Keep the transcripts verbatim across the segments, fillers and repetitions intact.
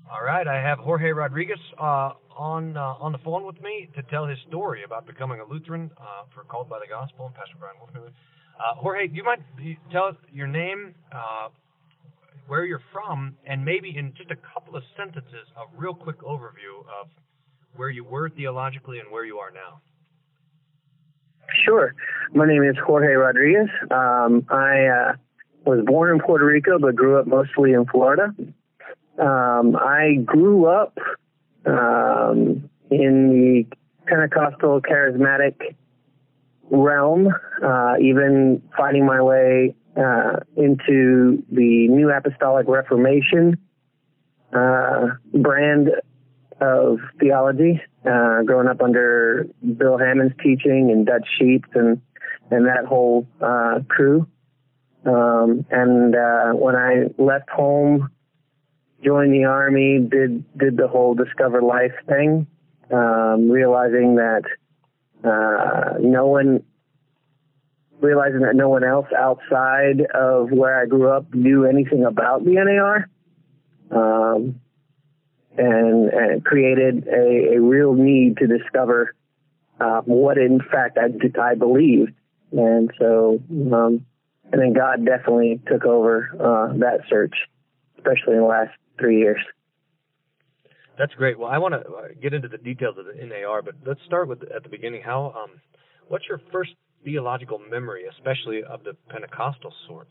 All right, I have Jorge Rodriguez uh, on uh, on the phone with me to tell his story about becoming a Lutheran uh, for Called by the Gospel and Pastor Brian Wolfmuller. Uh, Jorge, do you mind you tell us your name, uh, where you're from, and maybe in just a couple of sentences, a real quick overview of where you were theologically and where you are now? Sure. My name is Jorge Rodriguez. Um, I uh, was born in Puerto Rico, but grew up mostly in Florida. Um, I grew up um, in the Pentecostal charismatic realm, uh, even finding my way uh, into the New Apostolic Reformation uh, brand of theology, uh, growing up under Bill Hammond's teaching and Dutch Sheets and, and that whole uh, crew. Um, and uh, when I left home, joined the Army, did did the whole Discover Life thing, um, realizing that uh, no one realizing that no one else outside of where I grew up knew anything about the N A R, um, and, and created a, a real need to discover uh, what in fact I, I believed. And so, um, and then God definitely took over uh, that search, especially in the last three years. That's great. Well, I want to get into the details of the N A R, but let's start with at the beginning. How, um, what's your first theological memory, especially of the Pentecostal sort?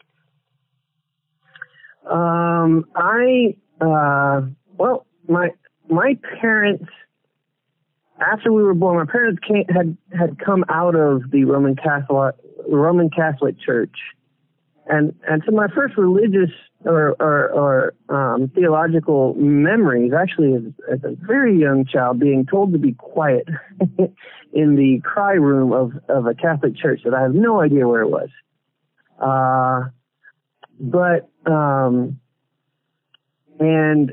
Um, I uh, well, my my parents, after we were born, my parents came, had had come out of the Roman Catholic Roman Catholic Church, and and so my first religious or or, or um, theological memories actually as, as a very young child being told to be quiet in the cry room of of a Catholic church that I have no idea where it was. Uh, but um, and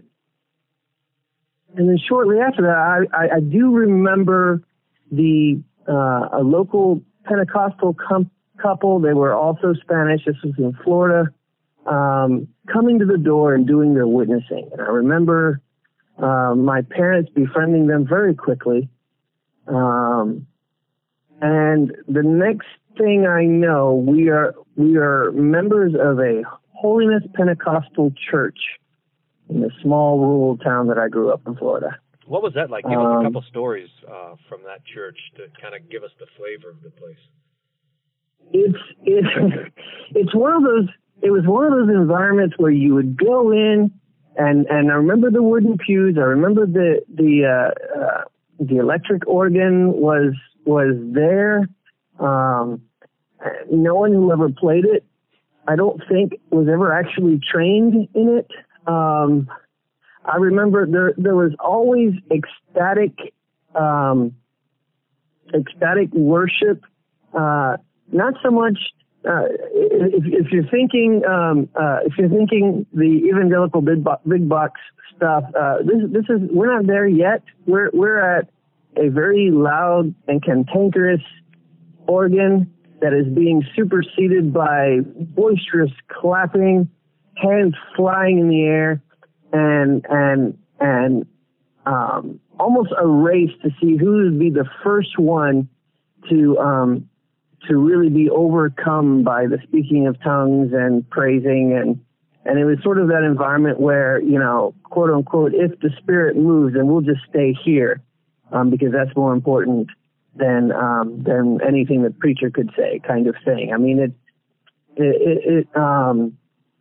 and then shortly after that, I, I, I do remember the uh, a local Pentecostal com- couple. They were also Spanish. This was in Florida. Um, coming to the door and doing their witnessing. And I remember uh, my parents befriending them very quickly. Um, and the next thing I know, we are we are members of a Holiness Pentecostal church in the small rural town that I grew up in Florida. What was that like? Give um, us a couple stories uh, from that church to kind of give us the flavor of the place. It's it's it's one of those. It was one of those environments where you would go in, and, and I remember the wooden pews. I remember the the uh, uh, the electric organ was was there. Um, no one who ever played it, I don't think, was ever actually trained in it. Um, I remember there there was always ecstatic um, ecstatic worship. Uh, not so much. Uh, if, if you're thinking, um, uh, if you're thinking the evangelical big, bo- big box stuff, uh, this, this is, we're not there yet. We're, we're at a very loud and cantankerous organ that is being superseded by boisterous clapping, hands flying in the air, and, and, and, um, almost a race to see who would be the first one to, um, to really be overcome by the speaking of tongues and praising. And, and it was sort of that environment where, you know, quote unquote, if the Spirit moves, then we'll just stay here, um, because that's more important than, um, than anything the preacher could say, kind of thing. I mean, it, it, it um,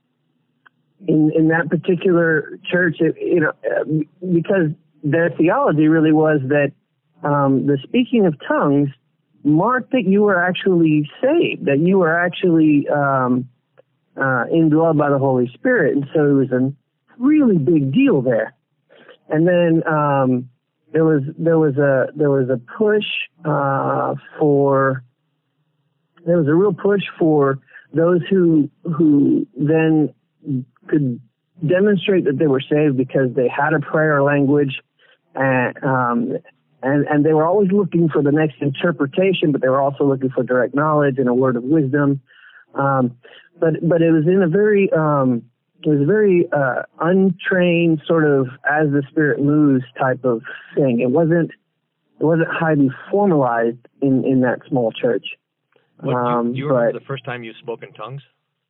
in, in that particular church, it, you know, because their theology really was that, um, the speaking of tongues marked that you were actually saved, that you were actually um, uh, indwelled by the Holy Spirit. And so it was a really big deal there. And then um, there was there was a there was a push uh, for there was a real push for those who who then could demonstrate that they were saved because they had a prayer language, and um, And, and they were always looking for the next interpretation, but they were also looking for direct knowledge and a word of wisdom. Um, but, but it was in a very, um, it was a very uh, untrained sort of as the Spirit moves type of thing. It wasn't it wasn't highly formalized in, in that small church. What, um, do you, do you but remember the first time you spoke in tongues?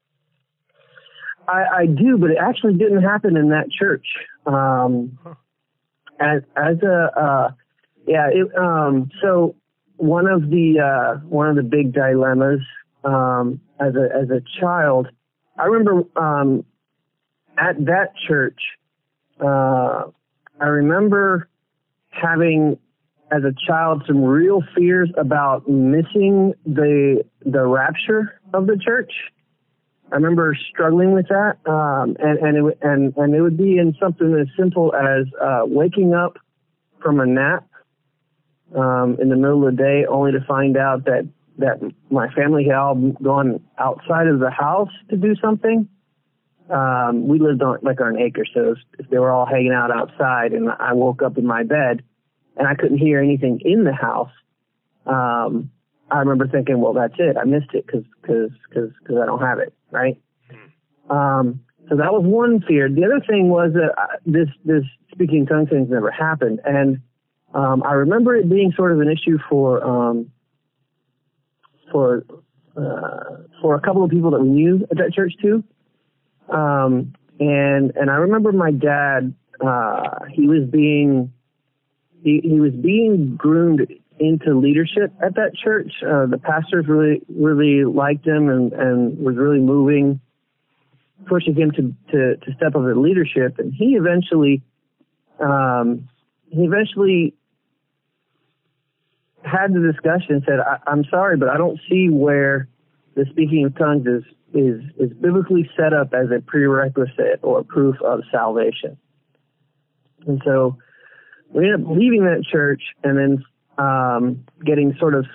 I, I do, but it actually didn't happen in that church. Um, huh. As as a uh, yeah, it, um, so one of the uh, one of the big dilemmas um, as a as a child, I remember um, at that church, uh, I remember having as a child some real fears about missing the the rapture of the church. I remember struggling with that, um, and and it, and and it would be in something as simple as uh, waking up from a nap um, in the middle of the day, only to find out that that my family had all gone outside of the house to do something. Um, we lived on like on an acre, so if they were all hanging out outside, and I woke up in my bed and I couldn't hear anything in the house. Um, I remember thinking, well, that's it. I missed it because because because because I don't have it, right? Um, so that was one fear. The other thing was that I, this this speaking in tongues things never happened, and um, I remember it being sort of an issue for um, for uh, for a couple of people that we knew at that church too. Um, and and I remember my dad. Uh, he was being he, he was being groomed into leadership at that church. Uh, the pastors really, really liked him and, and was really moving, pushing him to, to, to step up in leadership. And he eventually, um, he eventually had the discussion and said, I, I'm sorry, but I don't see where the speaking of tongues is, is, is biblically set up as a prerequisite or proof of salvation. And so we ended up leaving that church and then Um, getting sort of,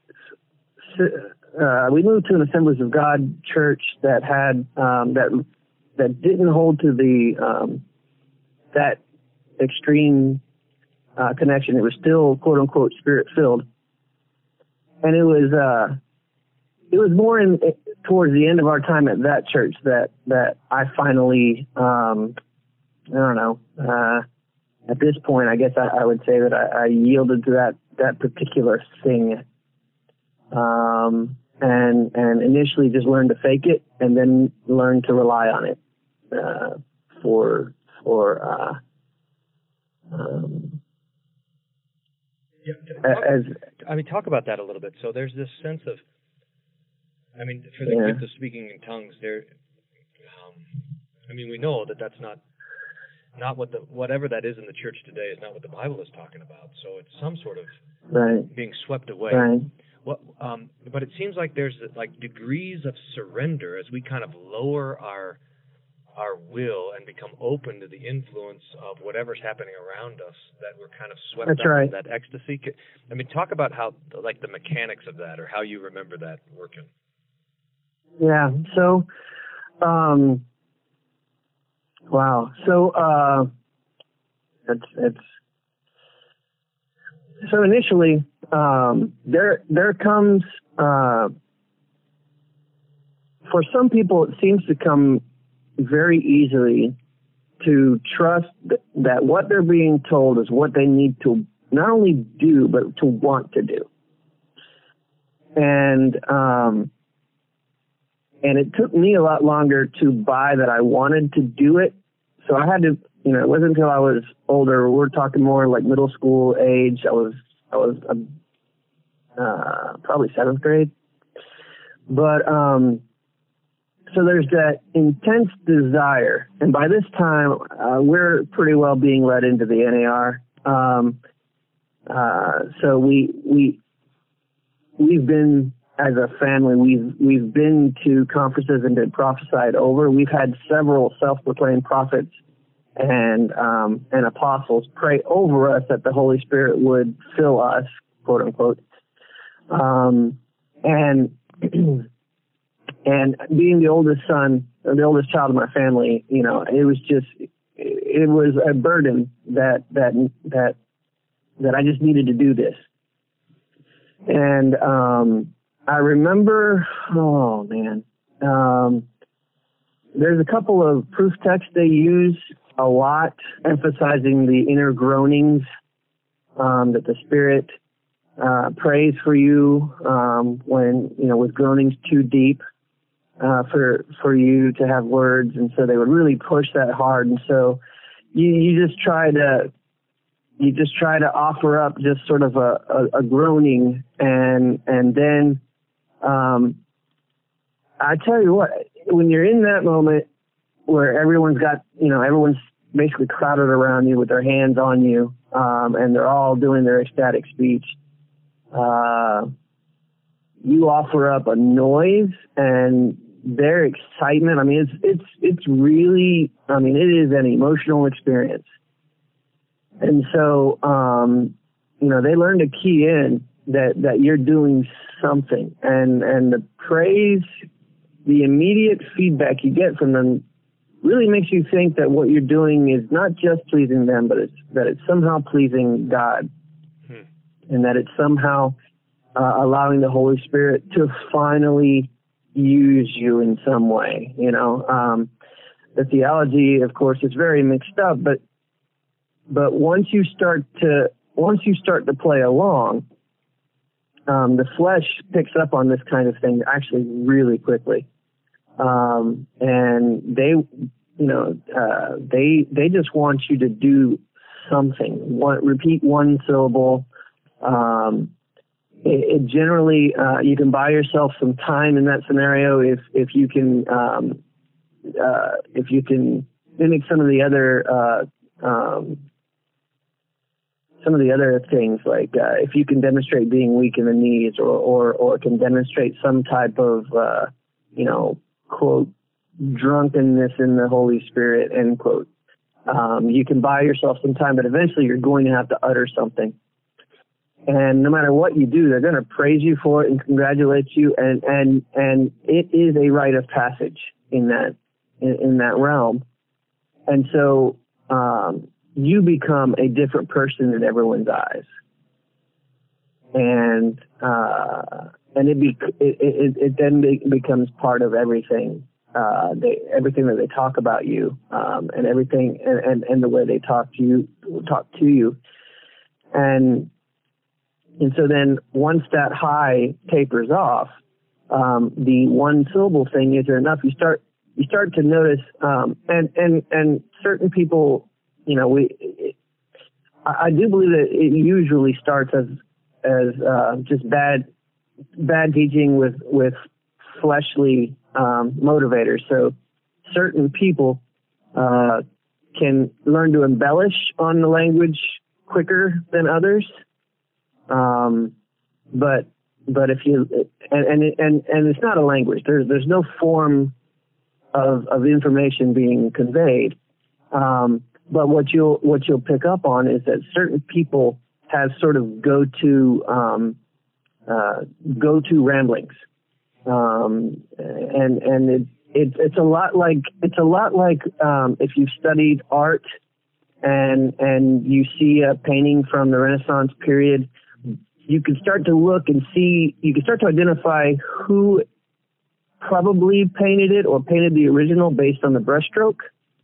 uh, we moved to an Assemblies of God church that had, um, that, that didn't hold to the, um, that extreme, uh, connection. It was still quote unquote spirit filled. And it was, uh, it was more in, towards the end of our time at that church that, that I finally, um, I don't know, uh, at this point, I guess I, I would say that I, I yielded to that, that particular thing, um, and and initially just learned to fake it, and then learned to rely on it uh, for for uh, um, yeah, talk, as I mean, talk about that a little bit. So there's this sense of, I mean, for the yeah. gift of speaking in tongues, there. Um, I mean, we know that that's not. Not what the whatever that is in the church today is not what the Bible is talking about. So it's some sort of right. being swept away. Right. What? Um, but it seems like there's like degrees of surrender as we kind of lower our our will and become open to the influence of whatever's happening around us. That we're kind of swept That's up right. in that ecstasy. I mean, talk about how like the mechanics of that, or how you remember that working. Yeah. So. Um, Wow. So, uh, it's, it's, so initially, um, there, there comes, uh, for some people, it seems to come very easily to trust th- that what they're being told is what they need to not only do, but to want to do. And, um, And it took me a lot longer to buy that I wanted to do it. So I had to, you know, it wasn't until I was older. We're talking more like middle school age. I was, I was um, uh, probably seventh grade. But um, so there's that intense desire, and by this time uh, we're pretty well being led into the N A R. Um, uh, so we we we've been. As a family, we've we've been to conferences and been prophesied over. We've had several self-proclaimed prophets and um, and apostles pray over us that the Holy Spirit would fill us, quote unquote. Um, and and being the oldest son, or the oldest child of my family, you know, it was just it was a burden that that that that I just needed to do this. And um, I remember, oh man, um, there's a couple of proof texts they use a lot, emphasizing the inner groanings um, that the Spirit uh, prays for you um, when, you know, with groanings too deep uh, for for you to have words. And so they would really push that hard. And so you, you just try to you just try to offer up just sort of a, a, a groaning, and and then um, I tell you what, when you're in that moment where everyone's got, you know, everyone's basically crowded around you with their hands on you, um, and they're all doing their ecstatic speech, uh, you offer up a noise and their excitement. I mean, it's, it's, it's really, I mean, it is an emotional experience. And so, um, you know, they learn to key in that, that you're doing something, and, and the praise, the immediate feedback you get from them really makes you think that what you're doing is not just pleasing them, but it's that it's somehow pleasing God, hmm. and that it's somehow uh, allowing the Holy Spirit to finally use you in some way. You know, um, the theology, of course, is very mixed up, but but once you start to once you start to play along, um, the flesh picks up on this kind of thing actually really quickly. Um, and they, you know, uh, they, they just want you to do something. One, repeat one syllable. Um, it, it generally, uh, you can buy yourself some time in that scenario if, if you can, um, uh, if you can mimic some of the other, uh, um, some of the other things, like, uh, if you can demonstrate being weak in the knees, or, or, or can demonstrate some type of, uh, you know, quote, drunkenness in the Holy Spirit, end quote. Um, you can buy yourself some time, but eventually you're going to have to utter something. And no matter what you do, they're going to praise you for it and congratulate you. And, and, and it is a rite of passage in that, in, in that realm. And so, um, you become a different person in everyone's eyes. And, uh, And it, be, it, it, it then be, becomes part of everything, uh, they, everything that they talk about you, um, and everything, and, and, and the way they talk to you, talk to you. And, and so then once that high tapers off, um, the one syllable thing isn't enough. You start, you start to notice, um, and, and, and certain people, you know, we, it, I, I do believe that it usually starts as, as, uh, just bad, bad teaching with, with fleshly, um, motivators. So certain people, uh, can learn to embellish on the language quicker than others. Um, but, but if you, and, and, and, and it's not a language, there's, there's no form of, of information being conveyed. Um, but what you'll, what you'll pick up on is that certain people have sort of go-to, um, uh, go-to ramblings. Um, and, and it, it, it's a lot like, it's a lot like, um, if you've studied art and, and you see a painting from the Renaissance period, you can start to look and see, you can start to identify who probably painted it or painted the original based on the brushstroke,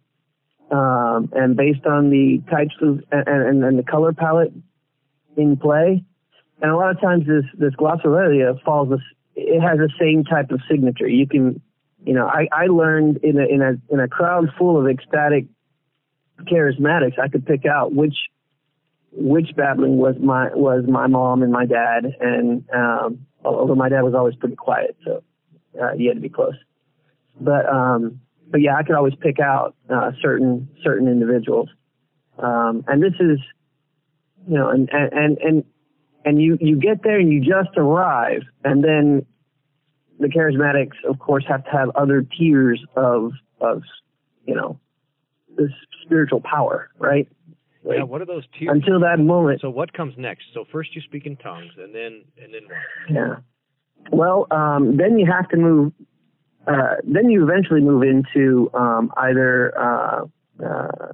um, and based on the types of, and, and, and the color palette in play. And a lot of times this, this glossolalia falls, it has the same type of signature. You can, you know, I, I learned in a, in a, in a crowd full of ecstatic charismatics, I could pick out which, which babbling was my, was my mom and my dad. And, um, although my dad was always pretty quiet, so, uh, you had to be close. But, um, but yeah, I could always pick out, uh, certain, certain individuals. Um, and this is, you know, and, and, and, and you, you get there and you just arrive, and then the charismatics, of course, have to have other tiers of, of, you know, this spiritual power, right? Like, yeah, what are those tiers? Until that moment. So what comes next? So first you speak in tongues, and then, and then what? Yeah. Well, um, then you have to move, uh, then you eventually move into, um, either, uh, uh,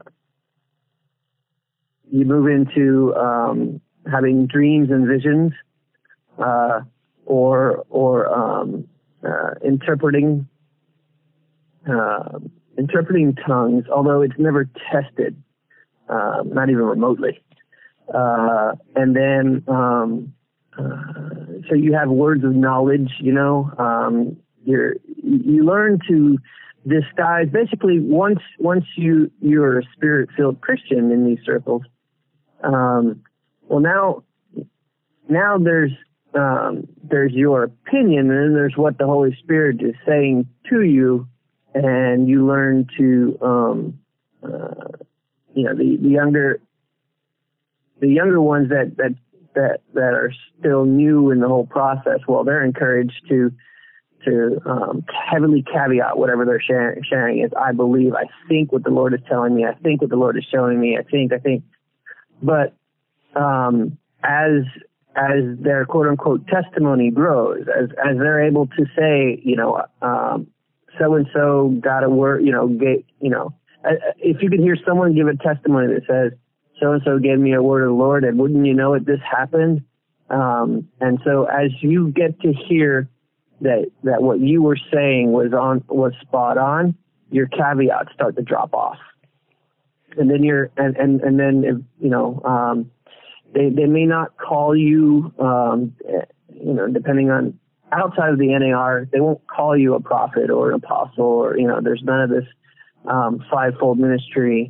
you move into, um, having dreams and visions, uh, or, or, um, uh, interpreting, uh, interpreting tongues, although it's never tested, uh, not even remotely. Uh, and then, um, uh, so you have words of knowledge, you know, um, you're, you learn to disguise, basically once, once you, you're a spirit-filled Christian in these circles, um, well now, now there's, um, there's your opinion, and then there's what the Holy Spirit is saying to you, and you learn to, um, uh, you know, the, the younger, the younger ones that, that, that, that are still new in the whole process, well, they're encouraged to, to, um, heavily caveat whatever they're sharing, sharing is, I believe, I think what the Lord is telling me, I think what the Lord is showing me, I think, I think, but, um, as, as their quote unquote testimony grows, as, as they're able to say, you know, um, so-and-so got a word, you know, get, you know, if you could hear someone give a testimony that says, so-and-so gave me a word of the Lord, and wouldn't you know it, this happened. Um, and so as you get to hear that, that what you were saying was on, was spot on, your caveats start to drop off. And then you're, and, and, and then, if, you know, um, they, they may not call you, um, you know, depending on outside of the N A R, they won't call you a prophet or an apostle, or, you know, there's none of this, um, fivefold ministry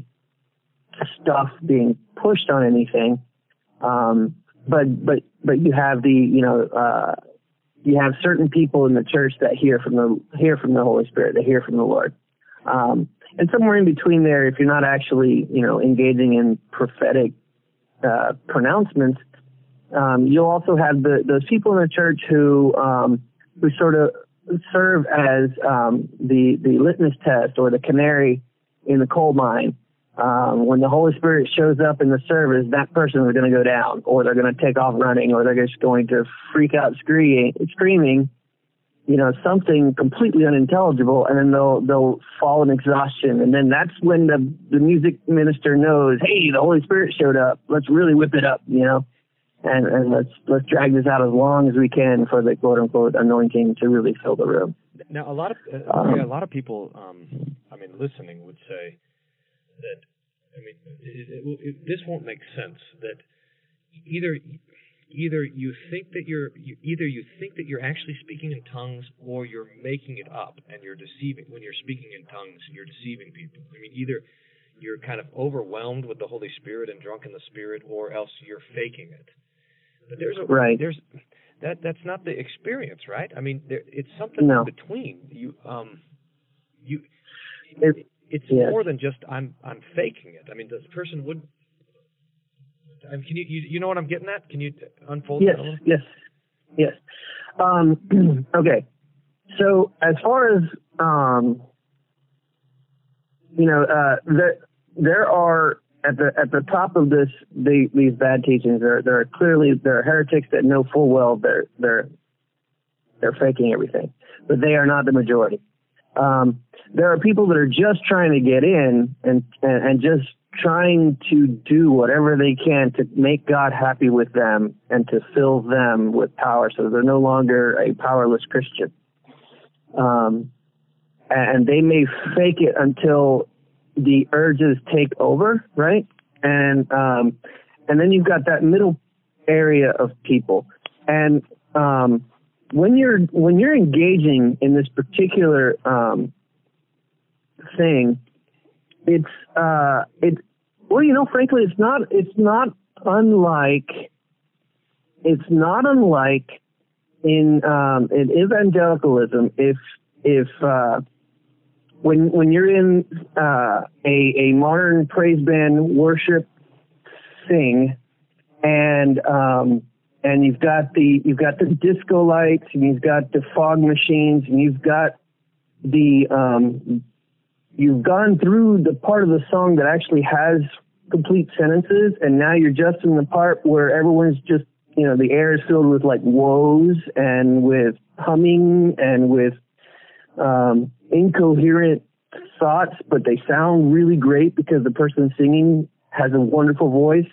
stuff being pushed on anything. Um, but, but, but you have the, you know, uh, you have certain people in the church that hear from the, hear from the Holy Spirit, they hear from the Lord. Um, and somewhere in between there, if you're not actually, you know, engaging in prophetic, uh, pronouncements, um, you'll also have the, those people in the church who, um, who sort of serve as, um, the, the litmus test or the canary in the coal mine. Um, when the Holy Spirit shows up in the service, that person is going to go down, or they're going to take off running, or they're just going to freak out screaming, screaming, you know, something completely unintelligible, and then they'll they'll fall in exhaustion, and then that's when the the music minister knows, hey, the Holy Spirit showed up. Let's really whip it up, you know, and and let's let's drag this out as long as we can for the quote unquote anointing to really fill the room. Now, a lot of uh, um, yeah, a lot of people, um, I mean, listening would say that, I mean, it, it, it, this won't make sense. That either either you think that you're you, either you think that you're actually speaking in tongues, or you're making it up and you're deceiving. When you're speaking in tongues, you're deceiving people. I mean, either you're kind of overwhelmed with the Holy Spirit and drunk in the Spirit, or else you're faking it. But there's a right. there's that that's not the experience, right? I mean, there, it's something no. in between. You um you. It, It's yes. more than just I'm I'm faking it. I mean, the person would. I mean, can you, you you know what I'm getting at? Can you unfold yes, that a little? Yes, yes, yes. Um, okay, so as far as um, you know, uh, there there are at the at the top of this the, these bad teachings. There there are clearly there are heretics that know full well they're they're they're faking everything, but they are not the majority. Um, there are people that are just trying to get in and, and, and just trying to do whatever they can to make God happy with them and to fill them with power, so they're no longer a powerless Christian. Um, and they may fake it until the urges take over, right? And um, and then you've got that middle area of people. And um, when you're when you're engaging in this particular um, thing, it's uh, it well, you know, frankly, it's not it's not unlike it's not unlike in um, in evangelicalism if if uh, when when you're in uh, a a modern praise band worship thing, and um, and you've got the you've got the disco lights, and you've got the fog machines, and you've got the um, you've gone through the part of the song that actually has complete sentences, and now you're just in the part where everyone's just, you know, the air is filled with like woes and with humming and with um, incoherent thoughts, but they sound really great because the person singing has a wonderful voice.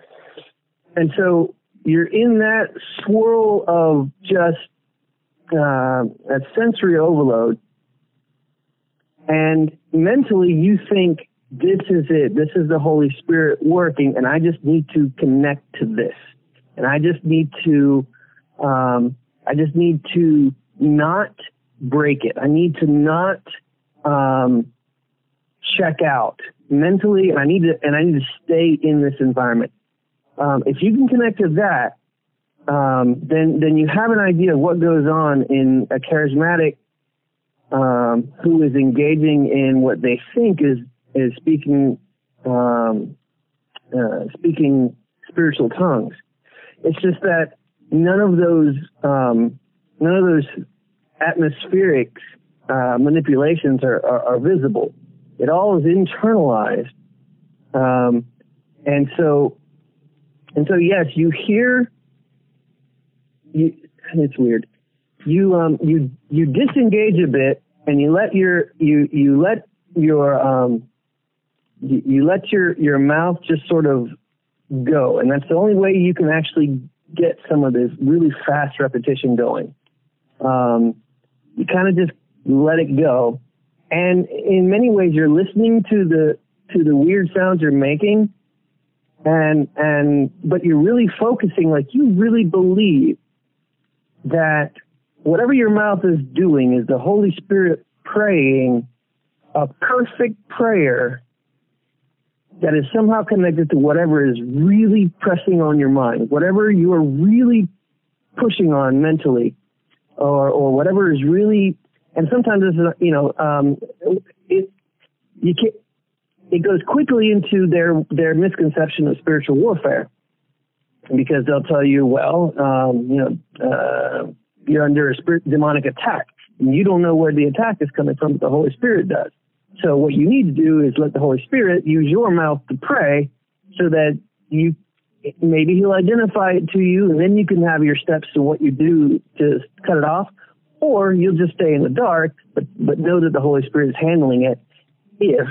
And so you're in that swirl of just uh, a sensory overload. and mentally you think, this is it. This is the Holy Spirit working, and I just need to connect to this. And I just need to, um, I just need to not break it. I need to not um, check out mentally, and I need to, and I need to stay in this environment. Um, if you can connect to that, um, then then you have an idea of what goes on in a charismatic um, who is engaging in what they think is is speaking um, uh, speaking spiritual tongues. It's just that none of those um, none of those atmospheric uh, manipulations are, are, are visible. It all is internalized, um, and so and so yes, you hear. You, it's weird. You um you you disengage a bit, and you let your you you let your um you, you let your your mouth just sort of go, and that's the only way you can actually get some of this really fast repetition going. Um, you kind of just let it go, and in many ways, you're listening to the to the weird sounds you're making, and and but you're really focusing, like you really believe that whatever your mouth is doing is the Holy Spirit praying a perfect prayer that is somehow connected to whatever is really pressing on your mind, whatever you are really pushing on mentally, or or whatever is really. And sometimes this is, you know, um, it you can it goes quickly into their their misconception of spiritual warfare. Because they'll tell you, well, um, you know, uh, you're under a spirit, demonic attack. And you don't know where the attack is coming from, but the Holy Spirit does. So what you need to do is let the Holy Spirit use your mouth to pray so that you, maybe he'll identify it to you, and then you can have your steps to what you do to cut it off. Or you'll just stay in the dark, but, but know that the Holy Spirit is handling it if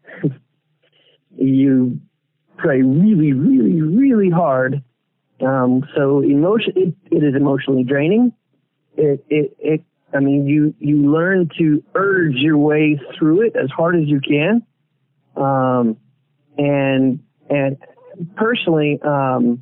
you pray really, really, really hard. Um, so emotion, it, it is emotionally draining. It, it, it, I mean, you, you learn to urge your way through it as hard as you can. Um, and, and personally, um,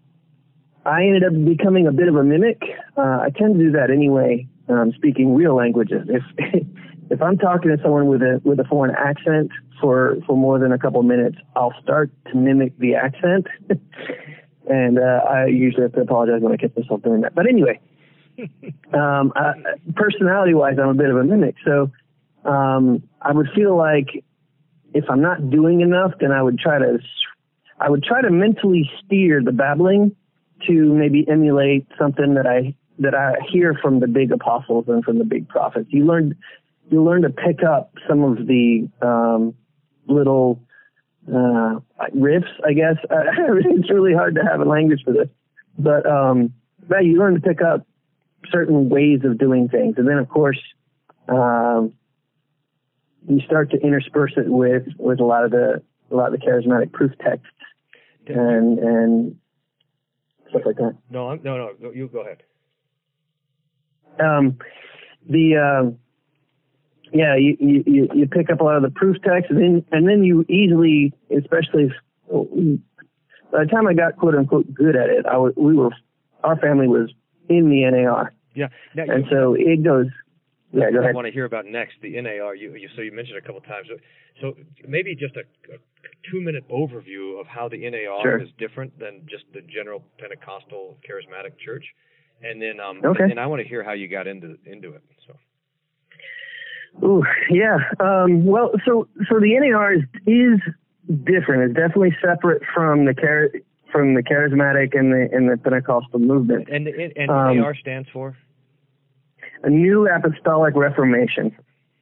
I ended up becoming a bit of a mimic. Uh, I tend to do that anyway, um, speaking real languages. If, if I'm talking to someone with a, with a foreign accent for, for more than a couple of minutes, I'll start to mimic the accent. And uh, I usually have to apologize when I catch myself doing that. But anyway, um, uh, personality-wise, I'm a bit of a mimic. So um, I would feel like if I'm not doing enough, then I would try to, I would try to mentally steer the babbling to maybe emulate something that I that I hear from the big apostles and from the big prophets. You learn, you learn to pick up some of the um, little. Uh, riffs, I guess. Uh, it's really hard to have a language for this, but um, but you learn to pick up certain ways of doing things, and then of course um, you start to intersperse it with, with a lot of the a lot of the charismatic proof texts and and stuff like that. No, I'm, no, no. You go ahead. Um, the uh, Yeah, you, you you pick up a lot of the proof text, and then and then you easily, especially if, by the time I got quote unquote good at it, I was, we were our family was in the N A R. Yeah, now, and you, so it goes. Yeah, go ahead. I want to hear about next the N A R. You, you so you mentioned it a couple of times. So, so maybe just a, a two minute overview of how the N A R sure. is different than just the general Pentecostal charismatic church, and then um okay. and, and I want to hear how you got into into it. So. Ooh, yeah. Um, well, so so the N A R is, is different. It's definitely separate from the char- from the charismatic and the and the Pentecostal movement. And and, and um, N A R stands for a New Apostolic Reformation,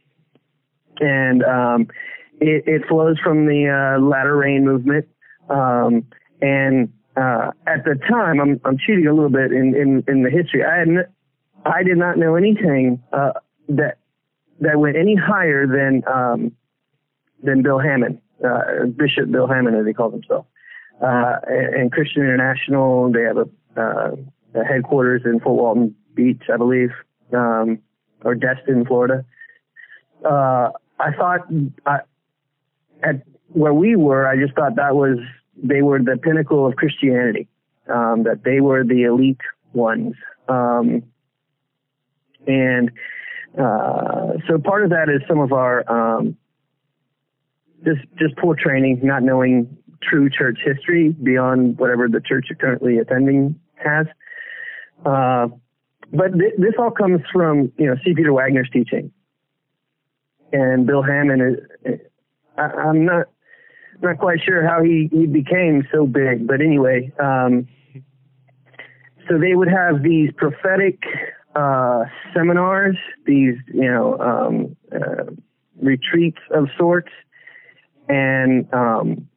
and um, it, it flows from the uh, Latter Rain movement. Um, and uh, at the time, I'm I'm cheating a little bit in in, in the history. I had n- I did not know anything uh, that. that went any higher than um, than Bill Hammond, uh, Bishop Bill Hammond, as he calls himself. Uh, and, and Christian International, they have a, uh, a headquarters in Fort Walton Beach, I believe, um, or Destin, Florida. Uh, I thought uh, at where we were, I just thought that was, they were the pinnacle of Christianity, um, that they were the elite ones. Um, and uh, so part of that is some of our um, just just poor training, not knowing true church history beyond whatever the church you're currently attending has. Uh, but th- this all comes from, you know, C. Peter Wagner's teaching. And Bill Hamon is, I, I'm not not quite sure how he, he became so big, but anyway, um, so they would have these prophetic uh, seminars, these, you know, um, uh, retreats of sorts, and um,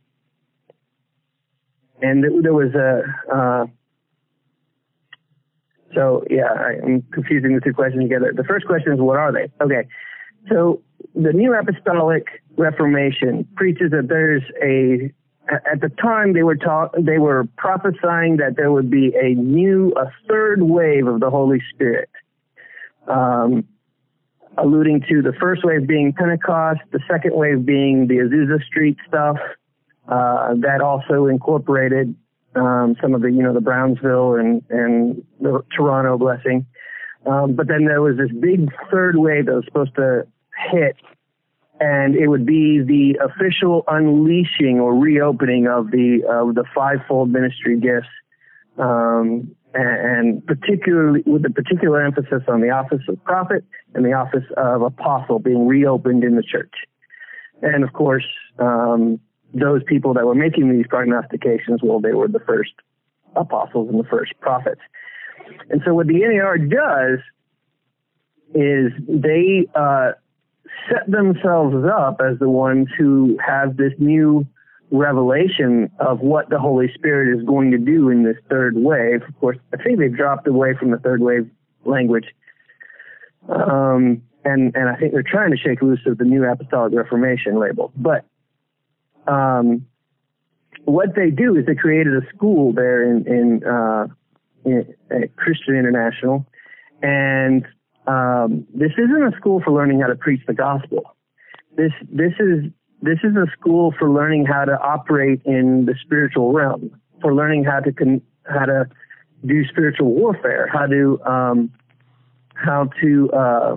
and there was a uh, so yeah, I'm confusing the two questions together. The first question is, what are they? Okay, so the New Apostolic Reformation preaches that there's a, at the time they were taught, they were prophesying that there would be a new, a third wave of the Holy Spirit, um, alluding to the first wave being Pentecost, the second wave being the Azusa Street stuff, uh, that also incorporated um, some of the, you know, the Brownsville and, and the Toronto blessing. Um, but then there was this big third wave that was supposed to hit, and it would be the official unleashing or reopening of the of the fivefold ministry gifts, um, and, and particularly with a particular emphasis on the office of prophet and the office of apostle being reopened in the church. And of course, um, those people that were making these prognostications, well, they were the first apostles and the first prophets. And so what the N A R does is they uh, set themselves up as the ones who have this new revelation of what the Holy Spirit is going to do in this third wave. Of course, I think they've dropped away from the third wave language. Um, and, and I think they're trying to shake loose of the New Apostolic Reformation label. But um, what they do is they created a school there in, in, uh, in at Christian International. And um, this isn't a school for learning how to preach the gospel. This this is this is a school for learning how to operate in the spiritual realm, for learning how to con- how to do spiritual warfare, how to um, how to uh,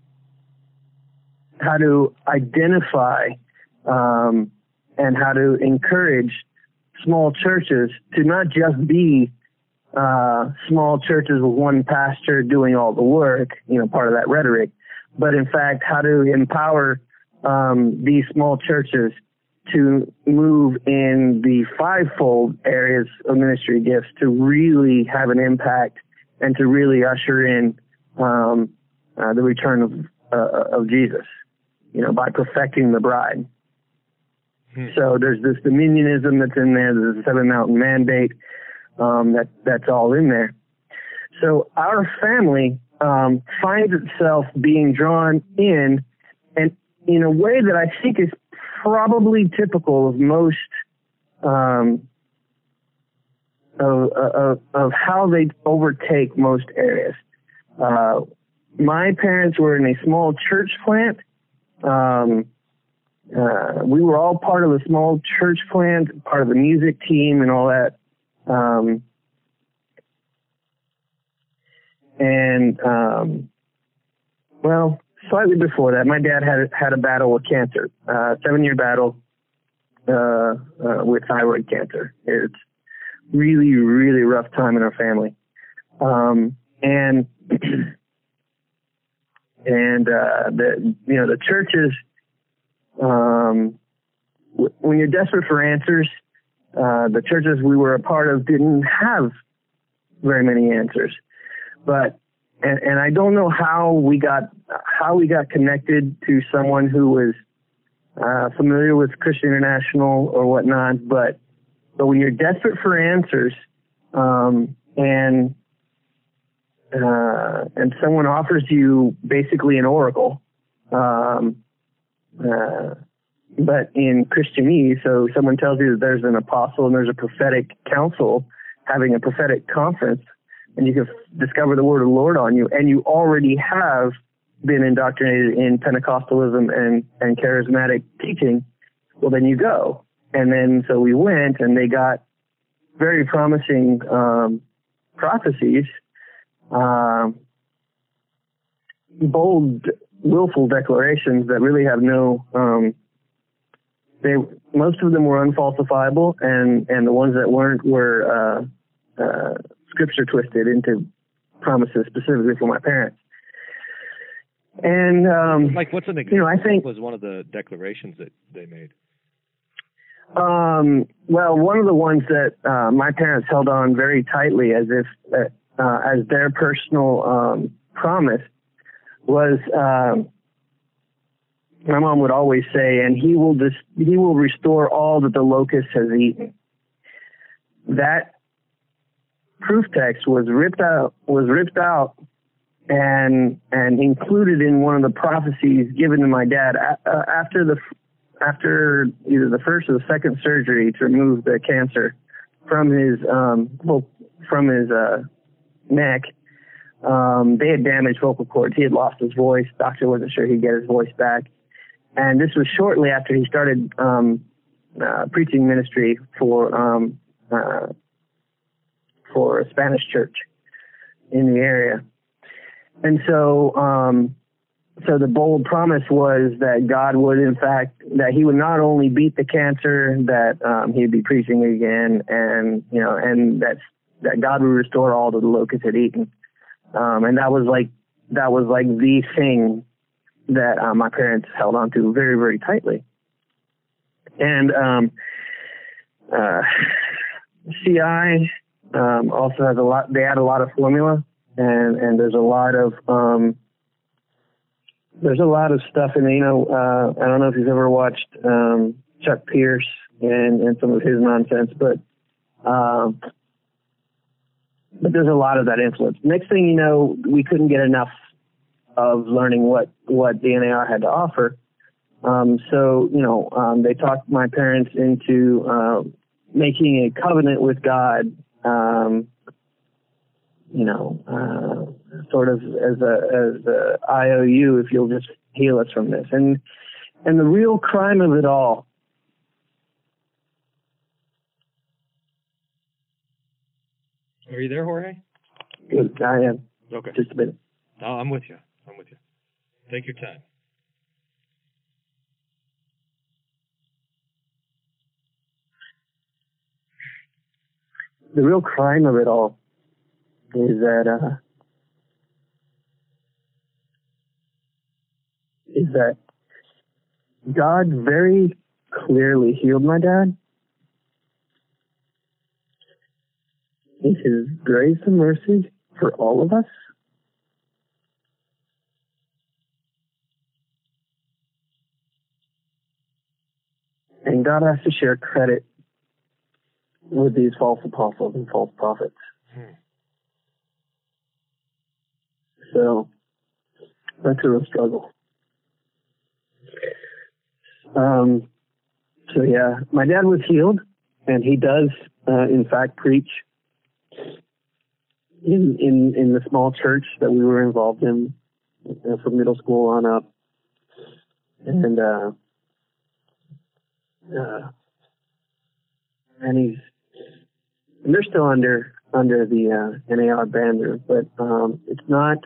how to identify um, and how to encourage small churches to not just be uh, small churches with one pastor doing all the work, you know, part of that rhetoric, but in fact, how to empower um, these small churches to move in the fivefold areas of ministry gifts to really have an impact and to really usher in um, uh, the return of uh, of Jesus, you know, by perfecting the bride. Hmm. So there's this dominionism that's in there. There's a Seven Mountain Mandate. Um, that that's all in there. So our family um, finds itself being drawn in, and in a way that I think is probably typical of most um, of, of of how they overtake most areas. Uh, my parents were in a small church plant. Um, uh, we were all part of a small church plant, part of the music team, and all that. Um, and, um, well, slightly before that, my dad had, had a battle with cancer, uh, seven year battle, uh, uh, with thyroid cancer. It's really, really rough time in our family. Um, and, and, uh, the, you know, the churches, um, w- when you're desperate for answers, Uh, the churches we were a part of didn't have very many answers, but, and, and I don't know how we got, how we got connected to someone who was, uh, familiar with Christian International or whatnot, but, but when you're desperate for answers, um, and, uh, and someone offers you basically an oracle, um, uh, but in Christianese, so someone tells you that there's an apostle and there's a prophetic council having a prophetic conference, and you can f- discover the word of the Lord on you, and you already have been indoctrinated in Pentecostalism and, and charismatic teaching, well, then you go. And then so we went, and they got very promising um, prophecies, um, bold, willful declarations that really have no. Um, they most of them were unfalsifiable, and, and the ones that weren't were uh, uh, scripture twisted into promises specifically for my parents. And um, like, what's an example? You know, I think was one of the declarations that they made. Um, well, one of the ones that uh, my parents held on very tightly, as if uh, uh, as their personal um, promise, was um, my mom would always say, "And he will dis- he will restore all that the locust has eaten." That proof text was ripped out was ripped out and and included in one of the prophecies given to my dad uh, after the. after either the first or the second surgery to remove the cancer from his um well from his uh neck. Um they had damaged vocal cords. He had lost his voice. Doctor wasn't sure he'd get his voice back. And this was shortly after he started um uh, preaching ministry for um uh for a Spanish church in the area. And so um So the bold promise was that God would, in fact, that he would not only beat the cancer, that um, he'd be preaching again, and you know, and that that God would restore all that the locusts had eaten. Um, and that was like that was like the thing that uh, my parents held on to very, very tightly. And um, uh, C I um, also has a lot. They add a lot of formula, and and there's a lot of um, There's a lot of stuff in, you know, uh, I don't know if you've ever watched um, Chuck Pierce and, and some of his nonsense, but um, but there's a lot of that influence. Next thing you know, we couldn't get enough of learning what, what the N A R had to offer. Um, so, you know, um, they talked my parents into uh, making a covenant with God, um, you know, uh, sort of as a, as a I O U, if you'll just heal us from this. And, and the real crime of it all. Are you there, Jorge? Good, I am. Okay. Just a bit. No, I'm with you. I'm with you. Take your time. The real crime of it all is that, uh, is that God very clearly healed my dad. In his grace and mercy for all of us. And God has to share credit with these false apostles and false prophets. Hmm. So that's a real struggle. Um, so yeah, my dad was healed, and he does, uh, in fact, preach in, in, in the small church that we were involved in uh, from middle school on up. And, uh, uh, and he's, and they're still under, under the, uh, N A R banner, but, um, it's not,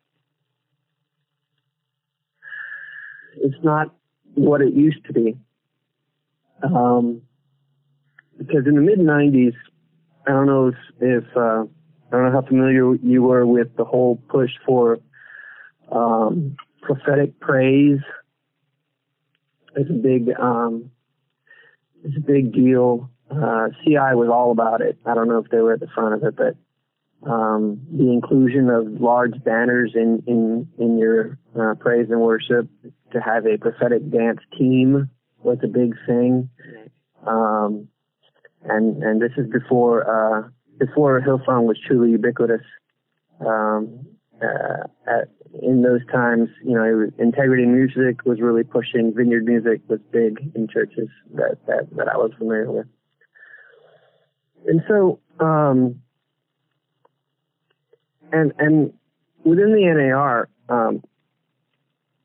it's not what it used to be. Um, because in the mid nineties, I don't know if, if, uh, I don't know how familiar you were with the whole push for, um, prophetic praise. It's a big, um, it's a big deal. Uh, C I was all about it. I don't know if they were at the front of it, but, um, the inclusion of large banners in, in, in your, uh, praise and worship, to have a prophetic dance team was a big thing. Um, and, and this is before, uh, before Hillsong was truly ubiquitous. Um, uh, at, in those times, you know, it was, Integrity Music was really pushing. Vineyard Music was big in churches that, that, that I was familiar with. And so, um, and, and within the N A R, um,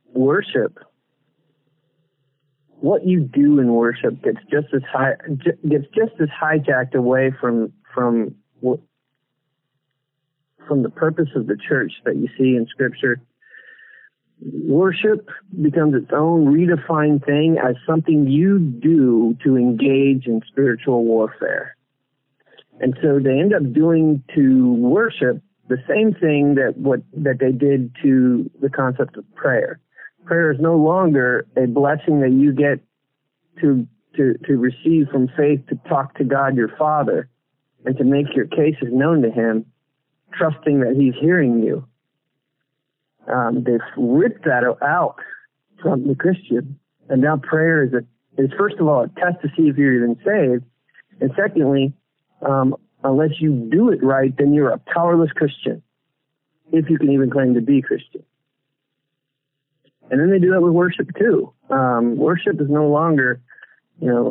worship, what you do in worship gets just as high, gets just as hijacked away from from what from the purpose of the church that you see in Scripture. Worship becomes its own redefined thing as something you do to engage in spiritual warfare. And so they end up doing to worship the same thing that what that they did to the concept of prayer. Prayer is no longer a blessing that you get to to to receive from faith to talk to God your Father and to make your cases known to Him, trusting that He's hearing you. Um, they've ripped that out from the Christian, and now prayer is a is first of all a test to see if you're even saved, and secondly, um, unless you do it right, then you're a powerless Christian, if you can even claim to be Christian. And then they do that with worship too. Um, worship is no longer, you know,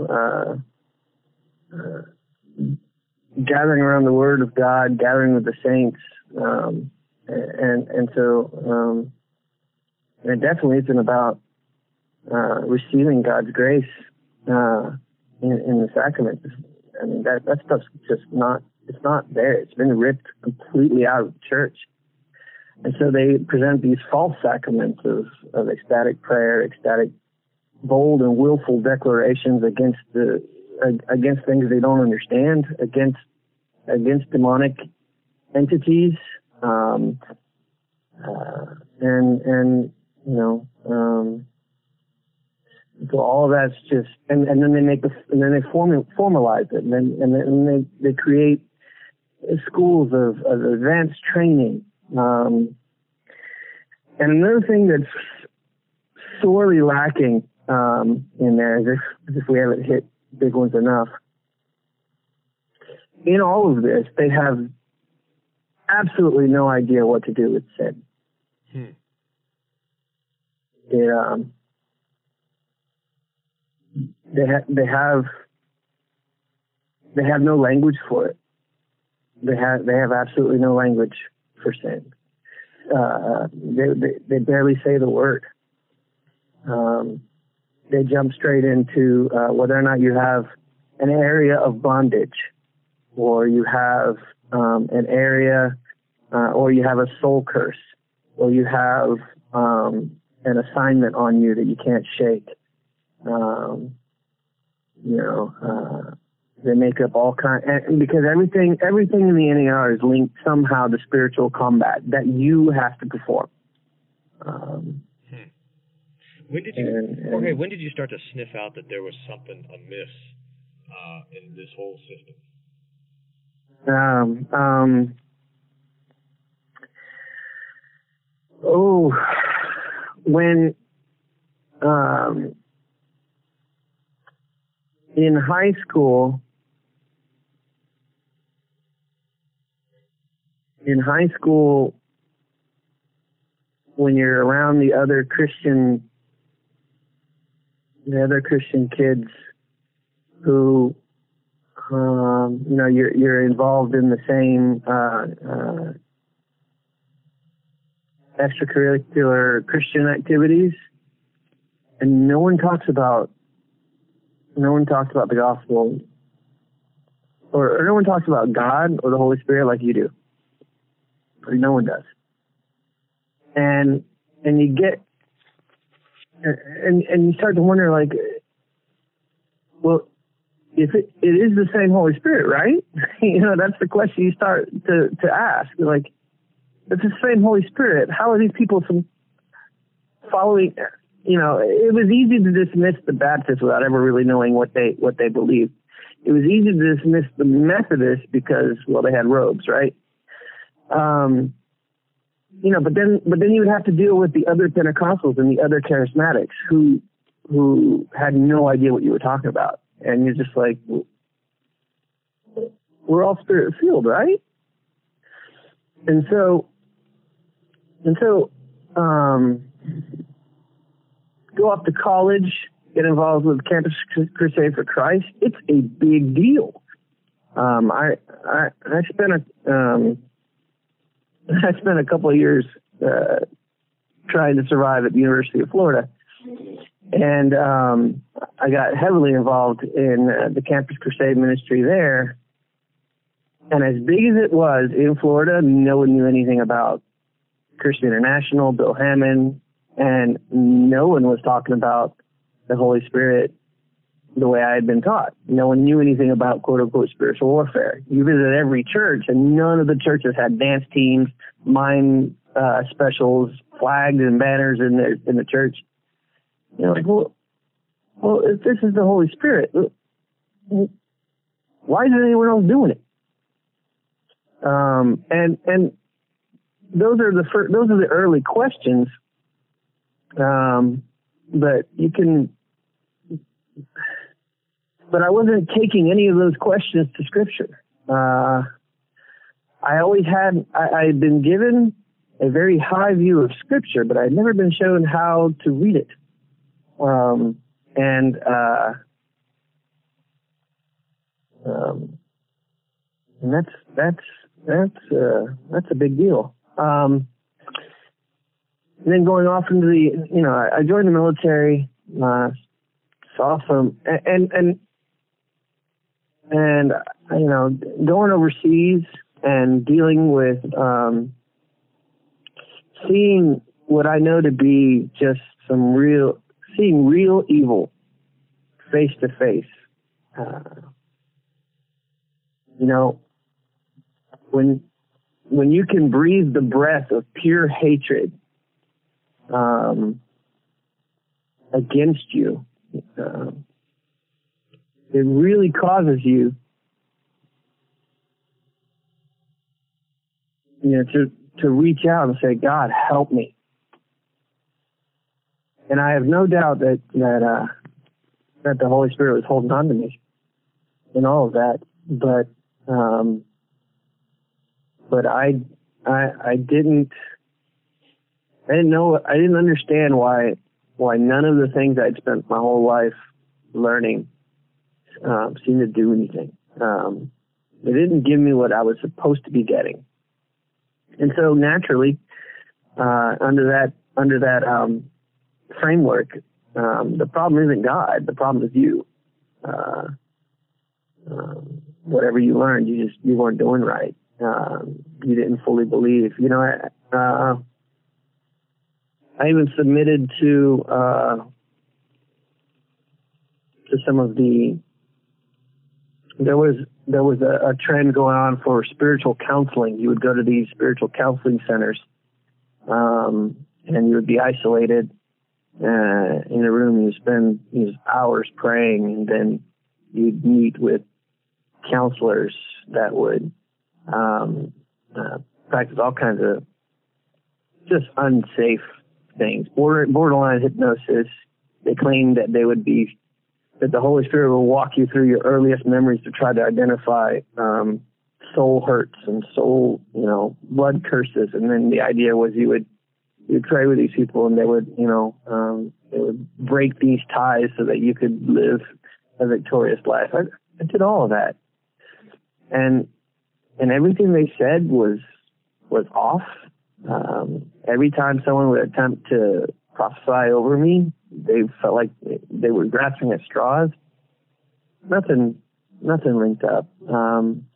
uh, uh, gathering around the Word of God, gathering with the saints, um, and and so um, it definitely isn't about uh, receiving God's grace uh, in, in the sacrament. I mean, that that stuff's just not, it's not there. It's been ripped completely out of the church. And so they present these false sacraments of, of ecstatic prayer, ecstatic, bold and willful declarations against the against things they don't understand, against against demonic entities, um, uh, and and you know, um, so all of that's just, and, and then they make the, and then they form, formalize it, and then and then they they create schools of, of advanced training. Um, and another thing that's sorely lacking um, in there, is if, if we haven't hit big ones enough, in all of this, they have absolutely no idea what to do with sin. Hmm. It, um, they, ha- they have they have no language for it. They have they have absolutely no language for sin. Uh, they, they they barely say the word. Um, they jump straight into uh, whether or not you have an area of bondage, or you have um, an area, uh, or you have a soul curse, or you have um, an assignment on you that you can't shake. Um, you know. Uh, They make up all kind, and because everything, everything in the N A R is linked somehow to spiritual combat that you have to perform. Um, hmm. When did you, and, and, okay, when did you start to sniff out that there was something amiss uh, in this whole system? Um, um, oh, when, um, in high school, in high school, when you're around the other Christian, the other Christian kids who, um, you know, you're you're involved in the same uh, uh, extracurricular Christian activities, and no one talks about, no one talks about the gospel, or, or no one talks about God or the Holy Spirit like you do. No one does. And and you get and and you start to wonder, like, well, if it, it is the same Holy Spirit, right? You know, that's the question you start to, to ask. Like, it's the same Holy Spirit. How are these people from following? You know, it was easy to dismiss the Baptists without ever really knowing what they what they believed. It was easy to dismiss the Methodists because, well, they had robes, right? Um, you know, but then, but then you would have to deal with the other Pentecostals and the other charismatics who, who had no idea what you were talking about. And you're just like, we're all spirit filled, right? And so, and so, um, go off to college, get involved with Campus Crusade for Christ. It's a big deal. Um, I, I, I spent a, um, I spent a couple of years uh, trying to survive at the University of Florida. And um, I got heavily involved in uh, the Campus Crusade ministry there. And as big as it was in Florida, no one knew anything about Christian International, Bill Hammond, and no one was talking about the Holy Spirit the way I had been taught. No one knew anything about quote-unquote spiritual warfare. You visit every church, and none of the churches had dance teams, mime uh, specials, flags and banners in the, in the church. You're like, well, well, if this is the Holy Spirit, why isn't anyone else doing it? Um, and and those are the first, those are the early questions. Um, but you can, but I wasn't taking any of those questions to Scripture. Uh, I always had, I, I had been given a very high view of Scripture, but I had never been shown how to read it. Um, and, uh, um, and that's, that's, that's, uh, that's a big deal. Um, and then going off into the, you know, I, I joined the military, uh, saw some, and, and, and, you know, going overseas and dealing with, um, seeing what I know to be just some real, seeing real evil face to face. Uh, you know, when, when you can breathe the breath of pure hatred, um, against you, uh, it really causes you, you know, to, to reach out and say, God, help me. And I have no doubt that, that, uh, that the Holy Spirit was holding on to me in all of that. But, um, but I, I, I didn't, I didn't know, I didn't understand why, why none of the things I'd spent my whole life learning, um, seemed to do anything. Um, they didn't give me what I was supposed to be getting. And so naturally, uh, under that, under that, um, framework, um, the problem isn't God, the problem is you. Uh, um, whatever you learned, you just, you weren't doing right. Um, you didn't fully believe, you know, uh, I even submitted to, uh, to some of the, there was, there was a, a trend going on for spiritual counseling. You would go to these spiritual counseling centers, um, and you would be isolated, uh, in a room. You spend you know, hours praying, and then you'd meet with counselors that would, um, uh, practice all kinds of just unsafe things, border, borderline hypnosis. They claimed that they would be, that the Holy Spirit will walk you through your earliest memories to try to identify um, soul hurts and soul, you know, blood curses. And then the idea was you would you would pray with these people, and they would, you know, um, they would break these ties so that you could live a victorious life. I, I did all of that, and and everything they said was was off. Um, every time someone would attempt to prophesy over me, they felt like they were grasping at straws. Nothing, nothing linked up. Um,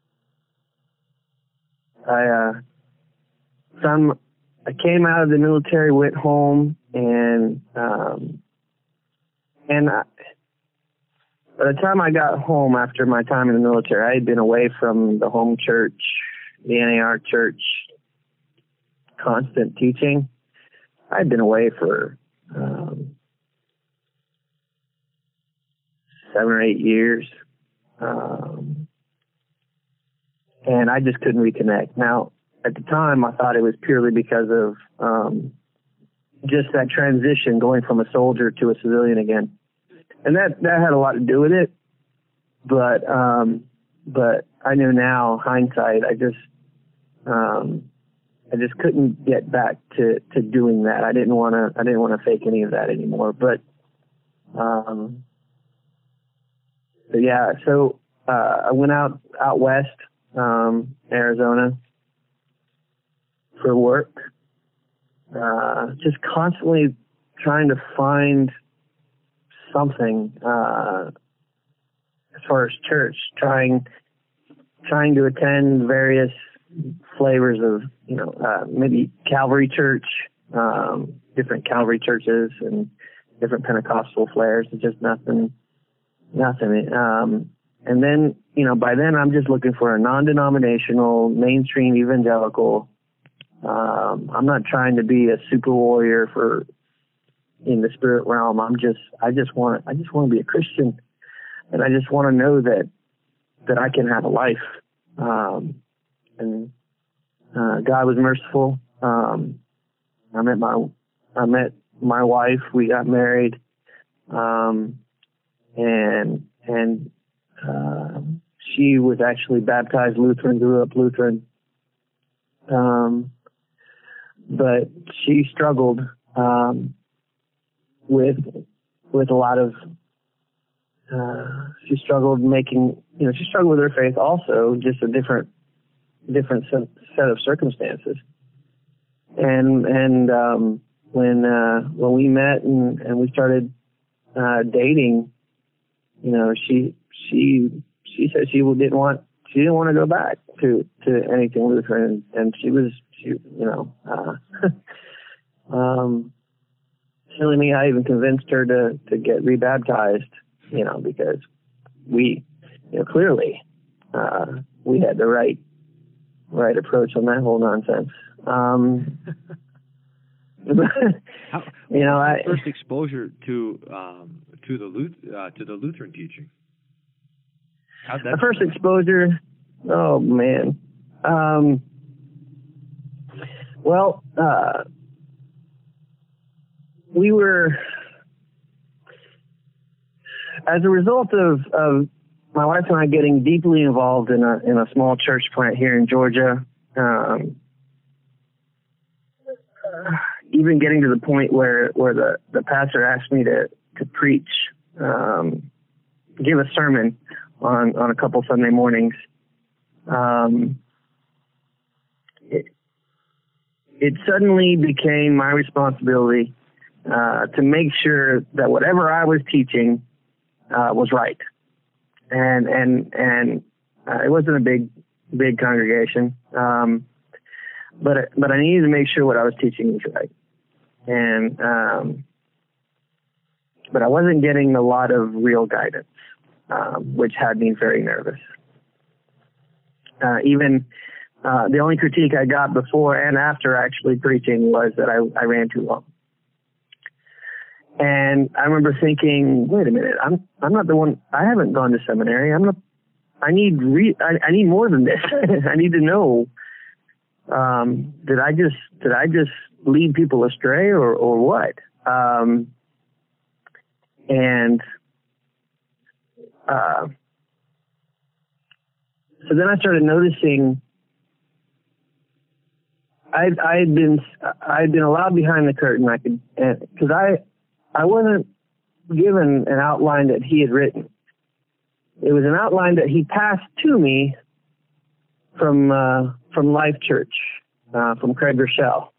I, uh, some, I came out of the military, went home, and, um, and I, by the time I got home after my time in the military, I had been away from the home church, the N A R church, constant teaching. I'd been away for um, seven or eight years, um, and I just couldn't reconnect. Now, at the time, I thought it was purely because of um, just that transition, going from a soldier to a civilian again, and that that had a lot to do with it. But um, but I knew now, hindsight, I just um, I just couldn't get back to, to doing that. I didn't want to, I didn't want to fake any of that anymore. But, um, but yeah, so, uh, I went out, out west, um, Arizona for work. uh, just constantly trying to find something uh, as far as church, trying trying to attend various flavors of, you know, uh, maybe Calvary Church, um, different Calvary churches and different Pentecostal flares. It's just nothing, nothing. Um, and then, you know, by then I'm just looking for a non-denominational, mainstream evangelical. Um, I'm not trying to be a super warrior for in the spirit realm. I'm just, I just want, I just want to be a Christian, and I just want to know that that I can have a life. Um, and uh, God was merciful. Um, I met my, I met my wife. We got married, um, and and uh, she was actually baptized Lutheran, grew up Lutheran. Um, but she struggled um, with with a lot of. Uh, she struggled making, you know, she struggled with her faith also, just a different, different set, set of circumstances. And, and, um, when, uh, when we met and, and we started, uh, dating, you know, she, she, she said she didn't want, she didn't want to go back to, to anything Lutheran. And she was, she, you know, uh, um, silly me, I even convinced her to, to get rebaptized. You know, because we, you know, clearly, uh, we had the right, right approach on that whole nonsense. Um, How, you know, I first exposure to um, to the Luth, uh, to the Lutheran teaching. How'd that the first exposure. Oh man. Um, well, uh, we were. As a result of, of my wife and I getting deeply involved in a in a small church plant here in Georgia, um, even getting to the point where, where the, the pastor asked me to, to preach, um, give a sermon on, on a couple Sunday mornings, um, it, it suddenly became my responsibility uh, to make sure that whatever I was teaching Uh, was right. And, and, and, uh, it wasn't a big, big congregation. Um, but, but I needed to make sure what I was teaching was right. And, um, but I wasn't getting a lot of real guidance, um, which had me very nervous. Uh, even, uh, the only critique I got before and after actually preaching was that I, I ran too long. And I remember thinking, wait a minute, I'm I'm not the one. I haven't gone to seminary. I'm not. I need re. I, I need more than this. I need to know. Um, did I just did I just lead people astray or or what? Um, and uh, so then I started noticing. I I had been I had been allowed behind the curtain. I could because I. I wasn't given an outline that he had written. It was an outline that he passed to me from uh, from Life Church, uh, from Craig Rochelle.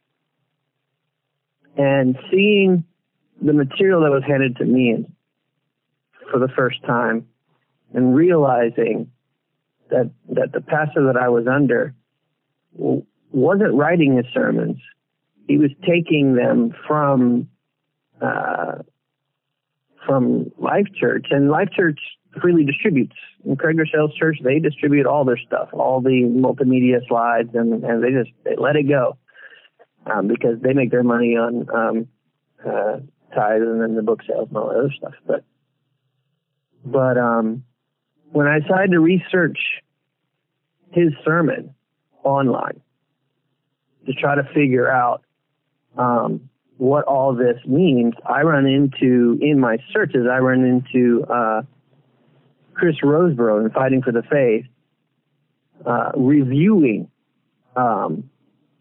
And seeing the material that was handed to me for the first time, and realizing that that the pastor that I was under wasn't writing his sermons; he was taking them from. Uh, from Life Church, and Life Church freely distributes. In Craig Rochelle's church, they distribute all their stuff, all the multimedia slides, and, and they just they let it go um, because they make their money on um, uh, tithes and then the book sales and all that other stuff. But but um, when I decided to research his sermon online to try to figure out um, what all this means, I run into, in my searches, I run into uh, Chris Roseborough in Fighting for the Faith, uh, reviewing um,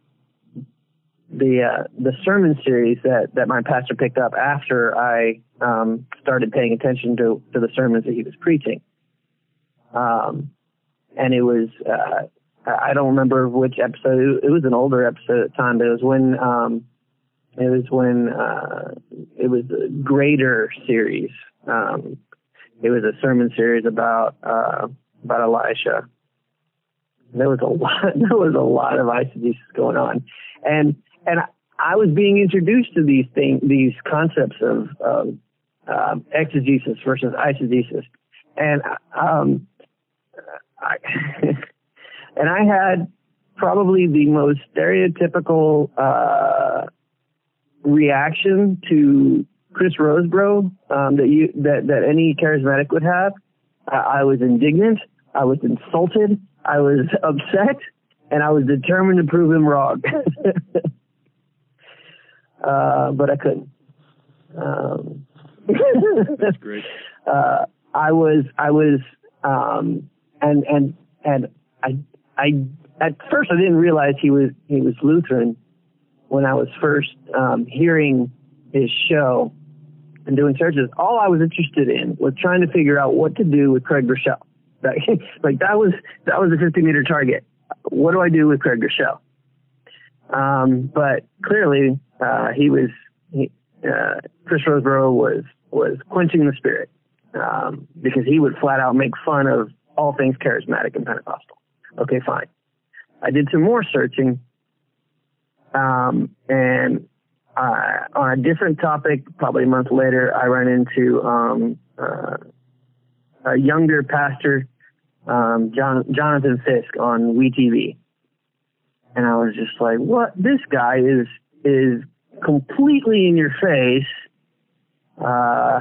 the uh, the sermon series that, that my pastor picked up after I um, started paying attention to, to the sermons that he was preaching. Um, and it was, uh, I don't remember which episode, it was an older episode at the time, but it was when um, It was when uh, it was a greater series. Um, it was a sermon series about uh, about Elisha. There was a lot. There was a lot of eisegesis going on, and and I was being introduced to these things, these concepts of um, uh, exegesis versus eisegesis, and um, I and I had probably the most stereotypical uh, reaction to Chris Rosebrough um, that you that that any charismatic would have. I, I was indignant. I was insulted. I was upset, and I was determined to prove him wrong. uh, but I couldn't. Um, That's great. Uh, I was, I was, um, and and and I, I at first I didn't realize he was he was Lutheran when I was first um, hearing his show and doing searches. All I was interested in was trying to figure out what to do with Craig Groeschel. Like that was that was a fifty meter target. What do I do with Craig Groeschel? Um, but clearly, uh, he was he, uh, Chris Rosebrough was was quenching the spirit um, because he would flat out make fun of all things charismatic and Pentecostal. Okay, fine. I did some more searching, um, and uh, on a different topic, probably a month later, I ran into um, uh, a younger pastor, um, John, Jonathan Fisk on W E T V. And I was just like, what? This guy is, is completely in your face. Uh,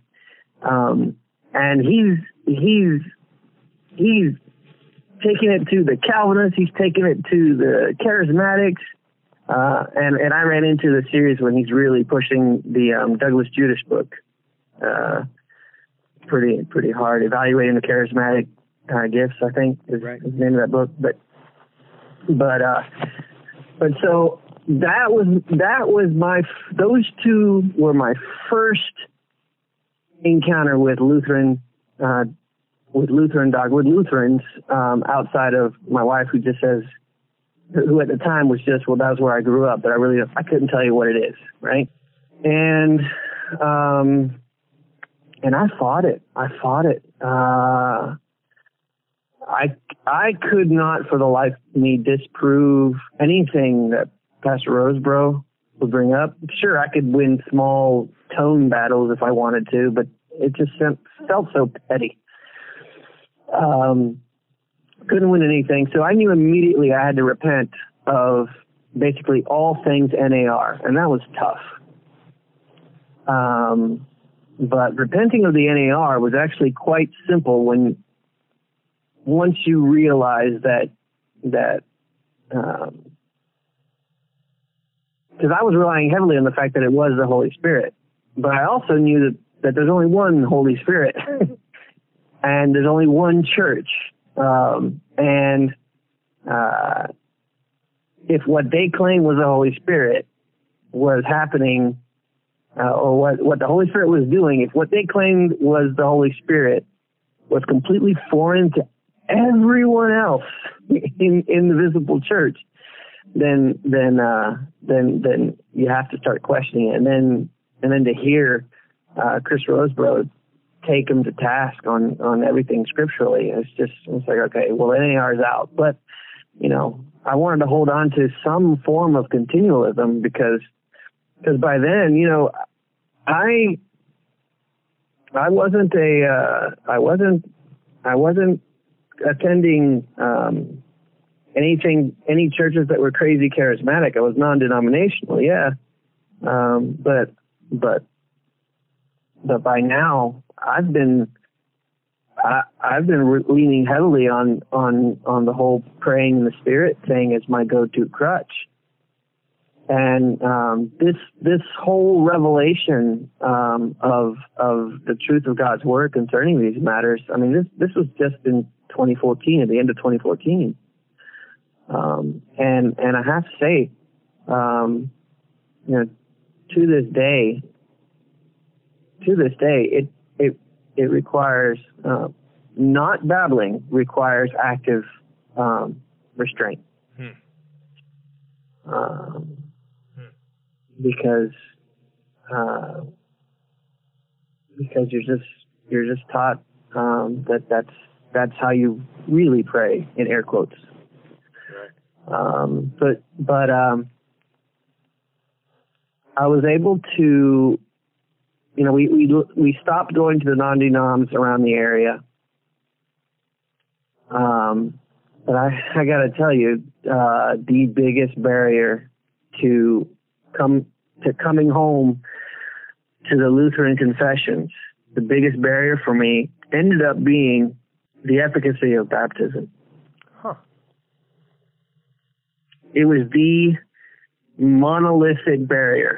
um, and he's, he's, he's taking it to the Calvinists. He's taking it to the Charismatics. Uh, and, and I ran into the series when he's really pushing the, um, Douglas Judas book, uh, pretty pretty hard. Evaluating the Charismatic uh, Gifts, I think, is, right. is the name of that book. But but uh, but so that was that was my those two were my first encounter with Lutheran uh, with Lutheran dog with Lutherans um, outside of my wife, who just says who at the time was just well that was where I grew up, but I really I couldn't tell you what it is, right? And um. And I fought it. I fought it. Uh, I I could not, for the life of me, disprove anything that Pastor Rosebrough would bring up. Sure, I could win small tone battles if I wanted to, but it just felt so petty. Um, couldn't win anything, so I knew immediately I had to repent of basically all things N A R, and that was tough. Um. But repenting of the N A R was actually quite simple when once you realize that that um, because I was relying heavily on the fact that it was the Holy Spirit, but I also knew that, that there's only one Holy Spirit and there's only one church, um, and uh, if what they claimed was the Holy Spirit was happening. Uh, or what, what the Holy Spirit was doing, if what they claimed was the Holy Spirit was completely foreign to everyone else in, in the visible church, then then uh, then then you have to start questioning it. And then and then to hear uh, Chris Rosebrough take him to task on, on everything scripturally, it's just it's like, okay, well, N A R is out. But you know, I wanted to hold on to some form of continualism because. Because by then, you know, I I wasn't a uh, I wasn't I wasn't attending um, anything any churches that were crazy charismatic. I was non-denominational, yeah, um, but but but by now I've been I, I've been re- leaning heavily on on on the whole praying in the Spirit thing as my go-to crutch. And um, this this whole revelation um, of of the truth of God's word concerning these matters, I mean, this this was just in twenty fourteen, at the end of twenty fourteen, um, and and I have to say, um, you know, to this day, to this day, it it it requires uh, not babbling requires active um, restraint. Hmm. Um, because uh, because you're just you're just taught um, that that's that's how you really pray, in air quotes. Right. Um, but but um, I was able to, you know, we we we stopped going to the non-denoms around the area. Um, but I I got to tell you, uh, the biggest barrier to come to coming home to the Lutheran confessions, the biggest barrier for me ended up being the efficacy of baptism. Huh. It was the monolithic barrier.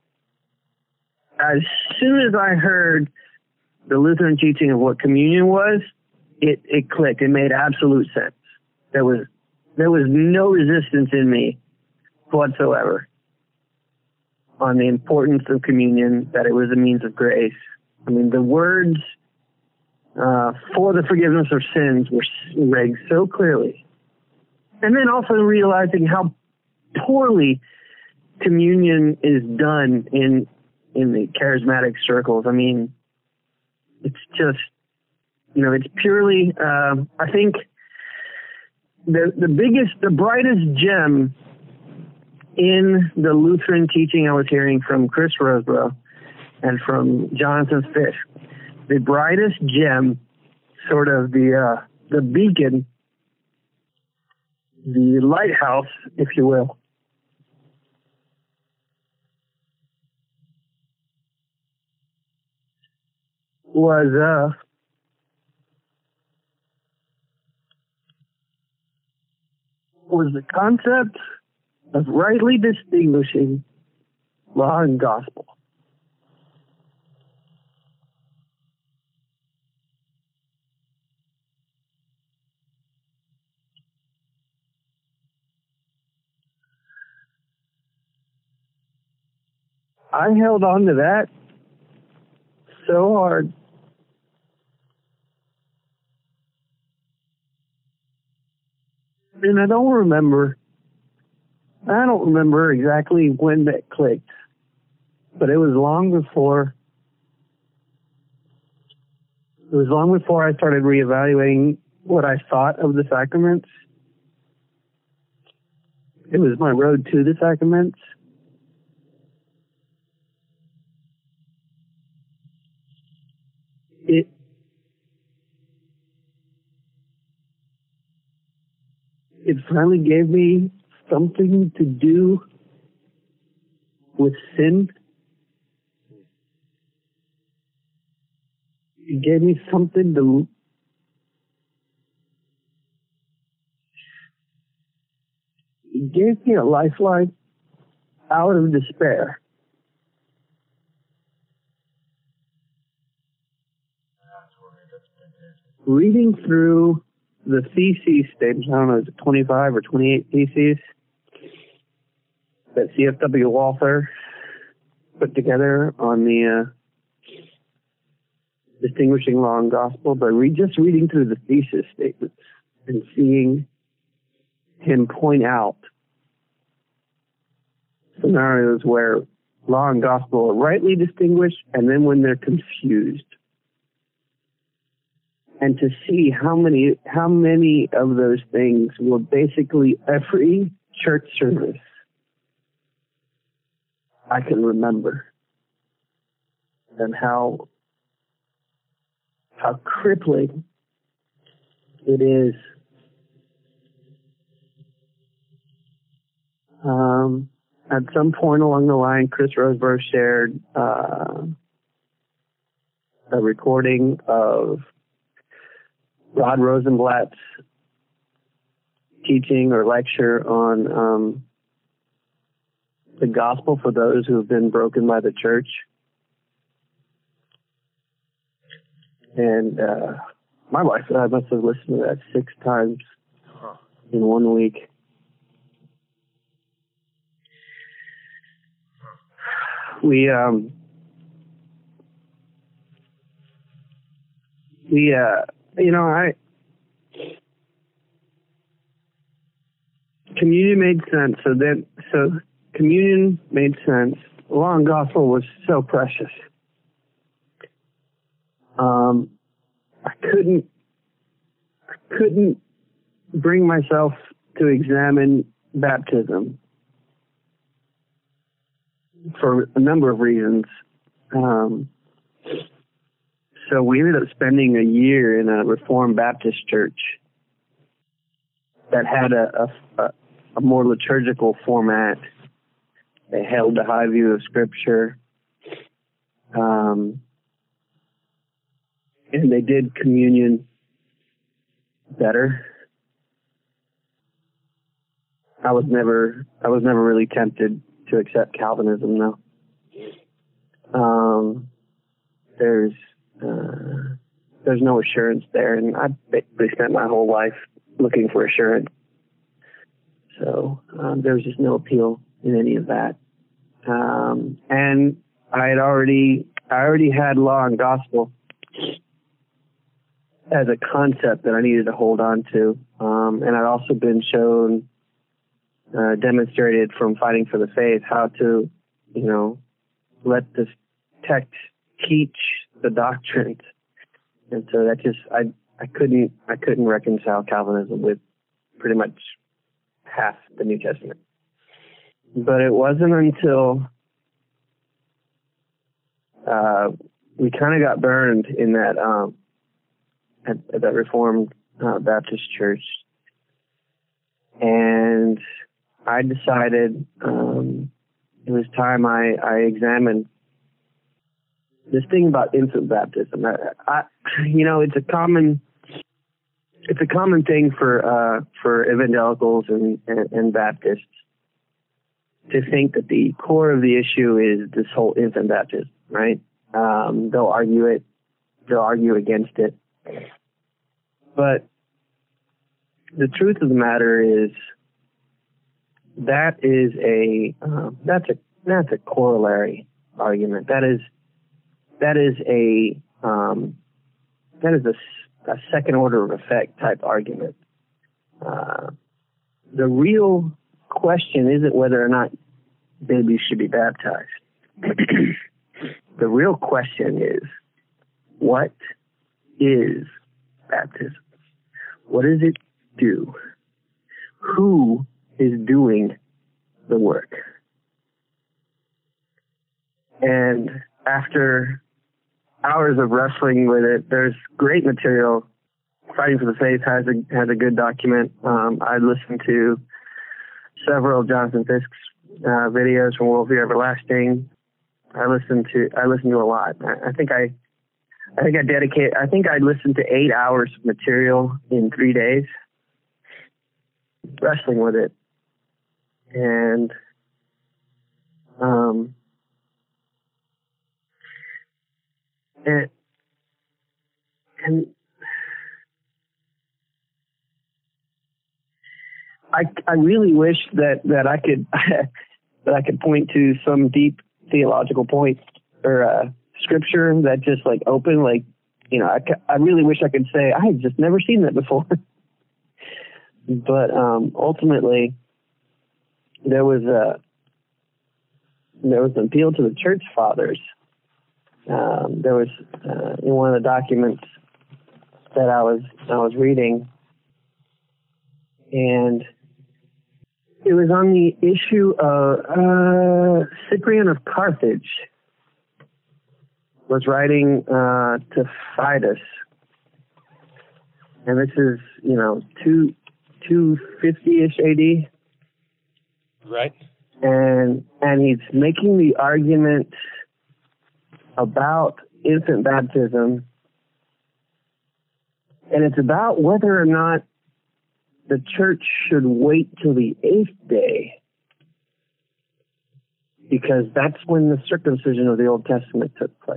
As soon as I heard the Lutheran teaching of what communion was, it, it clicked. It made absolute sense. There was there was no resistance in me whatsoever on the importance of communion, that it was a means of grace. I mean, the words uh, for the forgiveness of sins were read so clearly. And then also realizing how poorly communion is done in in the charismatic circles. I mean, it's just, you know, it's purely, uh, I think the the biggest, the brightest gem in the Lutheran teaching I was hearing from Chris Roseborough and from Jonathan Fish, the brightest gem, sort of the uh, the beacon, the lighthouse, if you will, was uh, was the concept of rightly distinguishing law and gospel. I held on to that so hard. And I don't remember, I don't remember exactly when that clicked, but it was long before, it was long before I started reevaluating what I thought of the sacraments. It was my road to the sacraments. It, it finally gave me something to do with sin. It gave me something to, it gave me a lifeline out of despair. Reading through the theses statements, I don't know, is it twenty-five or twenty-eight theses that C F W Walther put together on the uh, distinguishing law and gospel, but re- just reading through the thesis statements and seeing him point out scenarios where law and gospel are rightly distinguished and then when they're confused. And to see how many how many of those things were basically every church service I can remember, and how how crippling it is. Um, at some point along the line, Chris Roseborough shared uh, a recording of Rod Rosenblatt's teaching or lecture on um, the gospel for those who have been broken by the church. And uh, my wife and I must have listened to that six times huh. in one week. We, um, we, uh, you know, I, communion made sense. So then, so communion made sense. The law and gospel was so precious. Um, I couldn't, I couldn't bring myself to examine baptism for a number of reasons. Um, so we ended up spending a year in a Reformed Baptist church that had a, a, a more liturgical format. They held a high view of Scripture. Um, and they did communion better. I was never, I was never really tempted to accept Calvinism, though. Um, there's, uh, there's no assurance there, and I basically spent my whole life looking for assurance. So um, there was just no appeal in any of that. Um, and I had already, I already had law and gospel as a concept that I needed to hold on to. Um, and I'd also been shown, uh, demonstrated from Fighting for the Faith how to, you know, let this text teach the doctrines. And so that just, I, I couldn't, I couldn't reconcile Calvinism with pretty much half the New Testament. But it wasn't until uh, we kind of got burned in that um, at, at that Reformed uh, Baptist church, and I decided um, it was time I, I examined this thing about infant baptism. I, I, you know, it's a common it's a common thing for uh, for evangelicals and, and, and Baptists to think that the core of the issue is this whole infant baptism, right? Um, they'll argue it. They'll argue against it. But the truth of the matter is that is a uh, that's a that's a corollary argument. That is that is a um, that is a, a second order of effect type argument. Uh, the real question isn't whether or not babies should be baptized. The real question is, what is baptism? What does it do? Who is doing the work? And after hours of wrestling with it, there's great material. Fighting for the Faith has a has a good document. Um, I listened to several of Jonathan Fisk's uh, videos from Worldview Everlasting. I listened to I listened to a lot. I, I think I I think I dedicate I think I listened to eight hours of material in three days, wrestling with it, and um and and I I really wish that that I could that I could point to some deep theological point or uh, scripture that just like open, like, you know, I, I really wish I could say I had just never seen that before. But um, ultimately, there was a there was an appeal to the church fathers. Um, there was uh, in one of the documents that I was I was reading, and it was on the issue of uh, Cyprian of Carthage was writing uh, to Fidus, and this is, you know, two two fifty ish A D, right? And and he's making the argument about infant baptism, and it's about whether or not the church should wait till the eighth day, because that's when the circumcision of the Old Testament took place.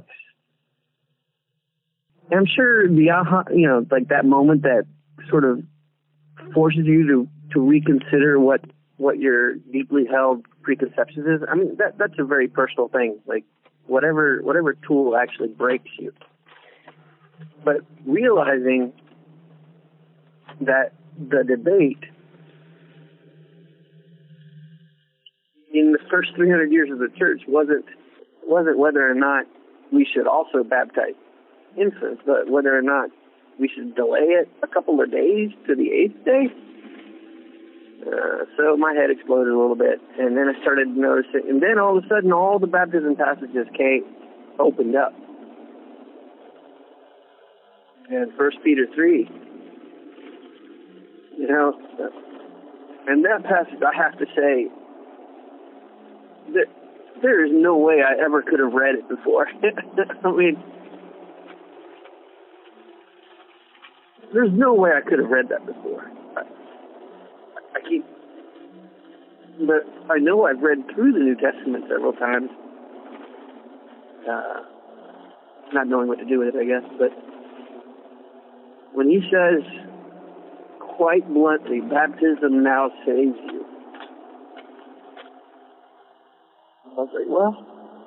And I'm sure the aha, you know, like that moment that sort of forces you to, to reconsider what what your deeply held preconceptions is. I mean, that that's a very personal thing. Like whatever whatever tool actually breaks you. But realizing that the debate in the first three hundred years of the church wasn't wasn't whether or not we should also baptize infants, but whether or not we should delay it a couple of days to the eighth day. Uh, so my head exploded a little bit, and then I started noticing, and then all of a sudden all the baptism passages came, opened up. And First Peter three, you know, and that passage, I have to say, that there is no way I ever could have read it before. I mean, there's no way I could have read that before. I, I keep, but I know I've read through the New Testament several times, uh, not knowing what to do with it, I guess, but when he says, quite bluntly, baptism now saves you, I was like, well,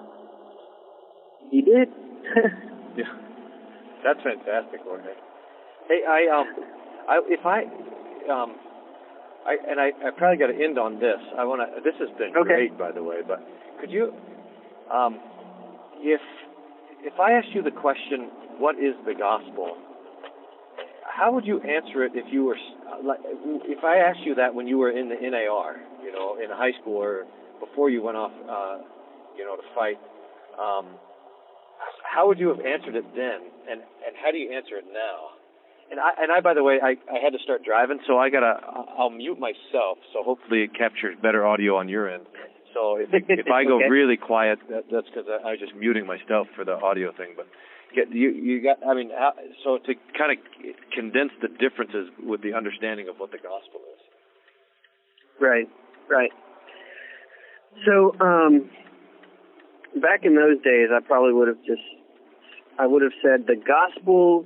he did. Yeah, that's fantastic, Jorge. Hey, I um, I if I um, I and I, I probably got to end on this. I want to. This has been okay. great, by the way. But could you, um, if if I asked you the question, what is the gospel? How would you answer it if you were like if I asked you that when you were in the N A R, you know, in high school or before you went off, uh, you know, to fight? Um, how would you have answered it then, and and how do you answer it now? And I, and I, by the way, I, I had to start driving, so I gotta, I'll mute myself, so hopefully it captures better audio on your end. So if if I go okay. really quiet, that, that's because I, I was just muting myself for the audio thing. But get, you you got, I mean, how, so to kind of condense the differences with the understanding of what the gospel is. Right, right. So um, back in those days, I probably would have just, I would have said the gospel.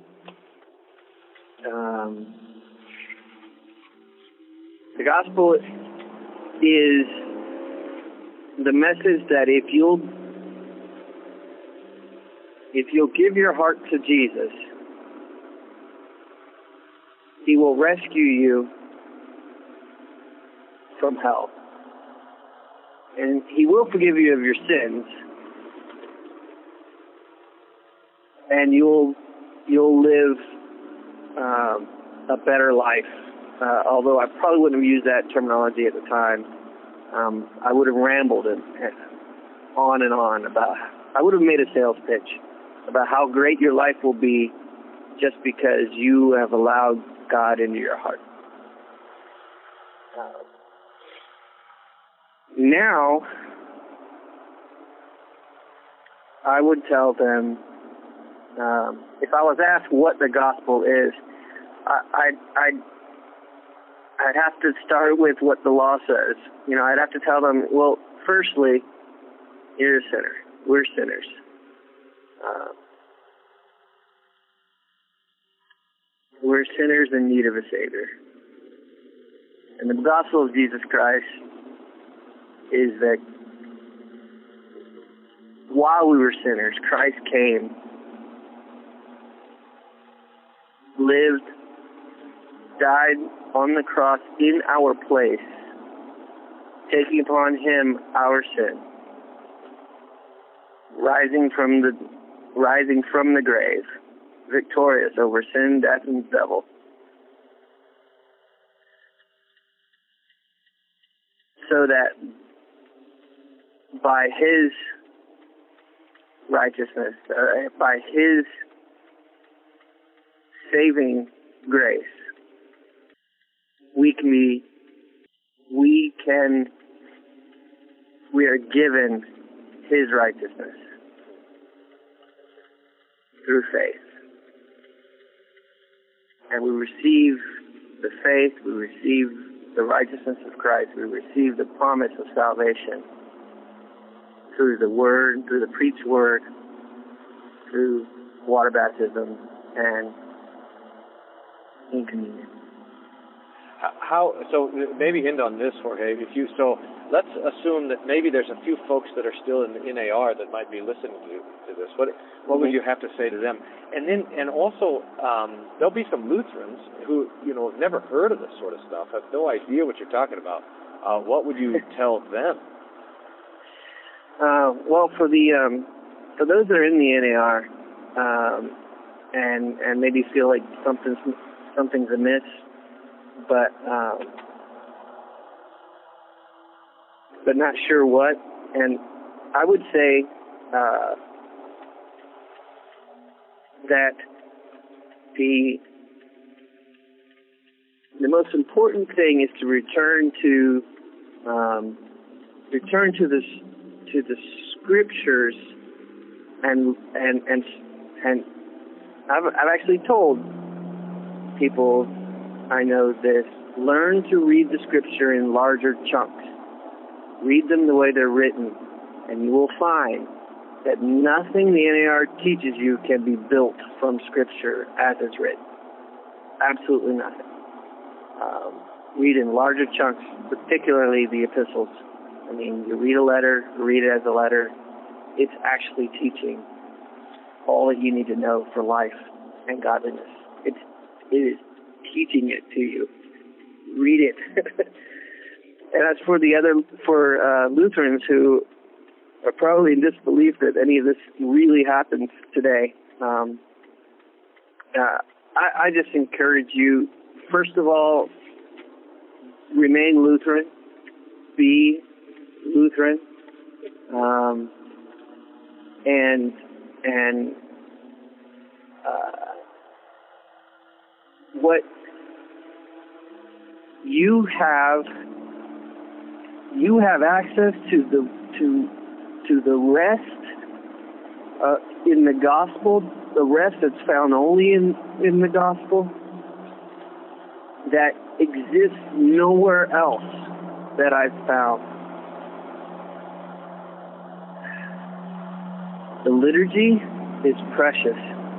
Um, the gospel is the message that if you'll if you'll give your heart to Jesus, he will rescue you from hell. And he will forgive you of your sins. And you'll you'll live um, a better life. Uh, although I probably wouldn't have used that terminology at the time. Um, I would have rambled and, and on and on about, I would have made a sales pitch about how great your life will be just because you have allowed God into your heart. Uh, now, I would tell them, um, if I was asked what the gospel is, I, I'd, I'd I'd have to start with what the law says. You know, I'd have to tell them, well, firstly, you're a sinner. We're sinners. Uh, we're sinners in need of a Savior. And the gospel of Jesus Christ is that while we were sinners, Christ came, lived, died on the cross in our place, taking upon him our sin, rising from the rising from the grave, victorious over sin, death, and the devil. So that by his righteousness, uh, by his saving grace, we can be, we can, we are given his righteousness through faith. And we receive the faith, we receive the righteousness of Christ, we receive the promise of salvation through the word, through the preached word, through water baptism, and in communion. How, so maybe end on this, Jorge. If you, so let's assume that maybe there's a few folks that are still in the N A R that might be listening to, to this. What what would you have to say to them? And then, and also, um, there'll be some Lutherans who, you know, have never heard of this sort of stuff, have no idea what you're talking about. Uh, what would you tell them? Uh, well, for the um, for those that are in the N A R um, and and maybe feel like something's something's amiss, but um, but not sure what, and I would say uh, that the the most important thing is to return to um, return to this to the scriptures, and and and and I've I've actually told people I know this: learn to read the scripture in larger chunks. Read them the way they're written, and you will find that nothing the N A R teaches you can be built from scripture as it's written. Absolutely nothing. Um, read in larger chunks, particularly the epistles. I mean, you read a letter, read it as a letter. It's actually teaching all that you need to know for life and godliness. It's, it is teaching it to you. Read it. And as for the other, for uh, Lutherans who are probably in disbelief that any of this really happens today, um, uh, I, I just encourage you, first of all, remain Lutheran, be Lutheran, um, and and uh, what you have, you have access to the to to the rest uh, in the gospel, the rest that's found only in in the gospel, that exists nowhere else that I've found. The liturgy is precious.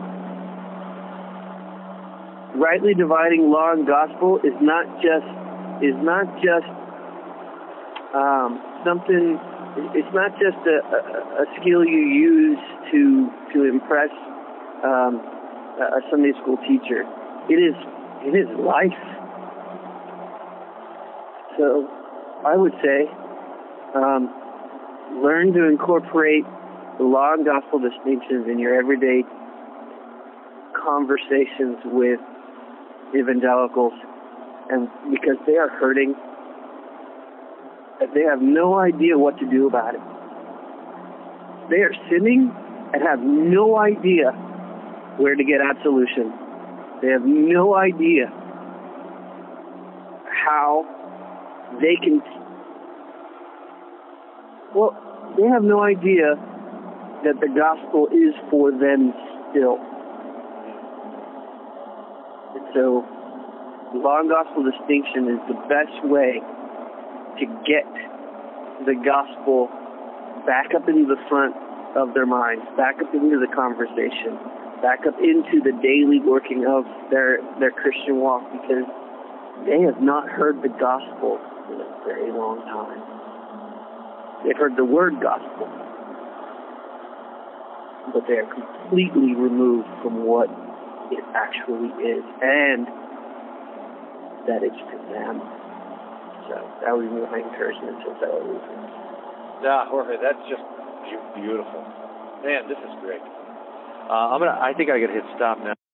Rightly dividing law and gospel is not just is not just um, something. It's not just a, a, a skill you use to to impress um, a Sunday school teacher. It is it is life. So I would say um, learn to incorporate the law and gospel distinctions in your everyday conversations with evangelicals, and because they are hurting, they have no idea what to do about it. They are sinning and have no idea where to get absolution. They have no idea how they can, well, they have no idea that the gospel is for them still. And so, law and gospel distinction is the best way to get the gospel back up into the front of their minds, back up into the conversation, back up into the daily working of their their Christian walk, because they have not heard the gospel in a very long time. They've heard the word gospel, but they are completely removed from what it actually is, and that it's for them. So that would be my encouragement to fellow Lutherans. Yeah, Jorge, that's just beautiful. Man, this is great. Uh, I'm gonna. I think I gotta hit stop now.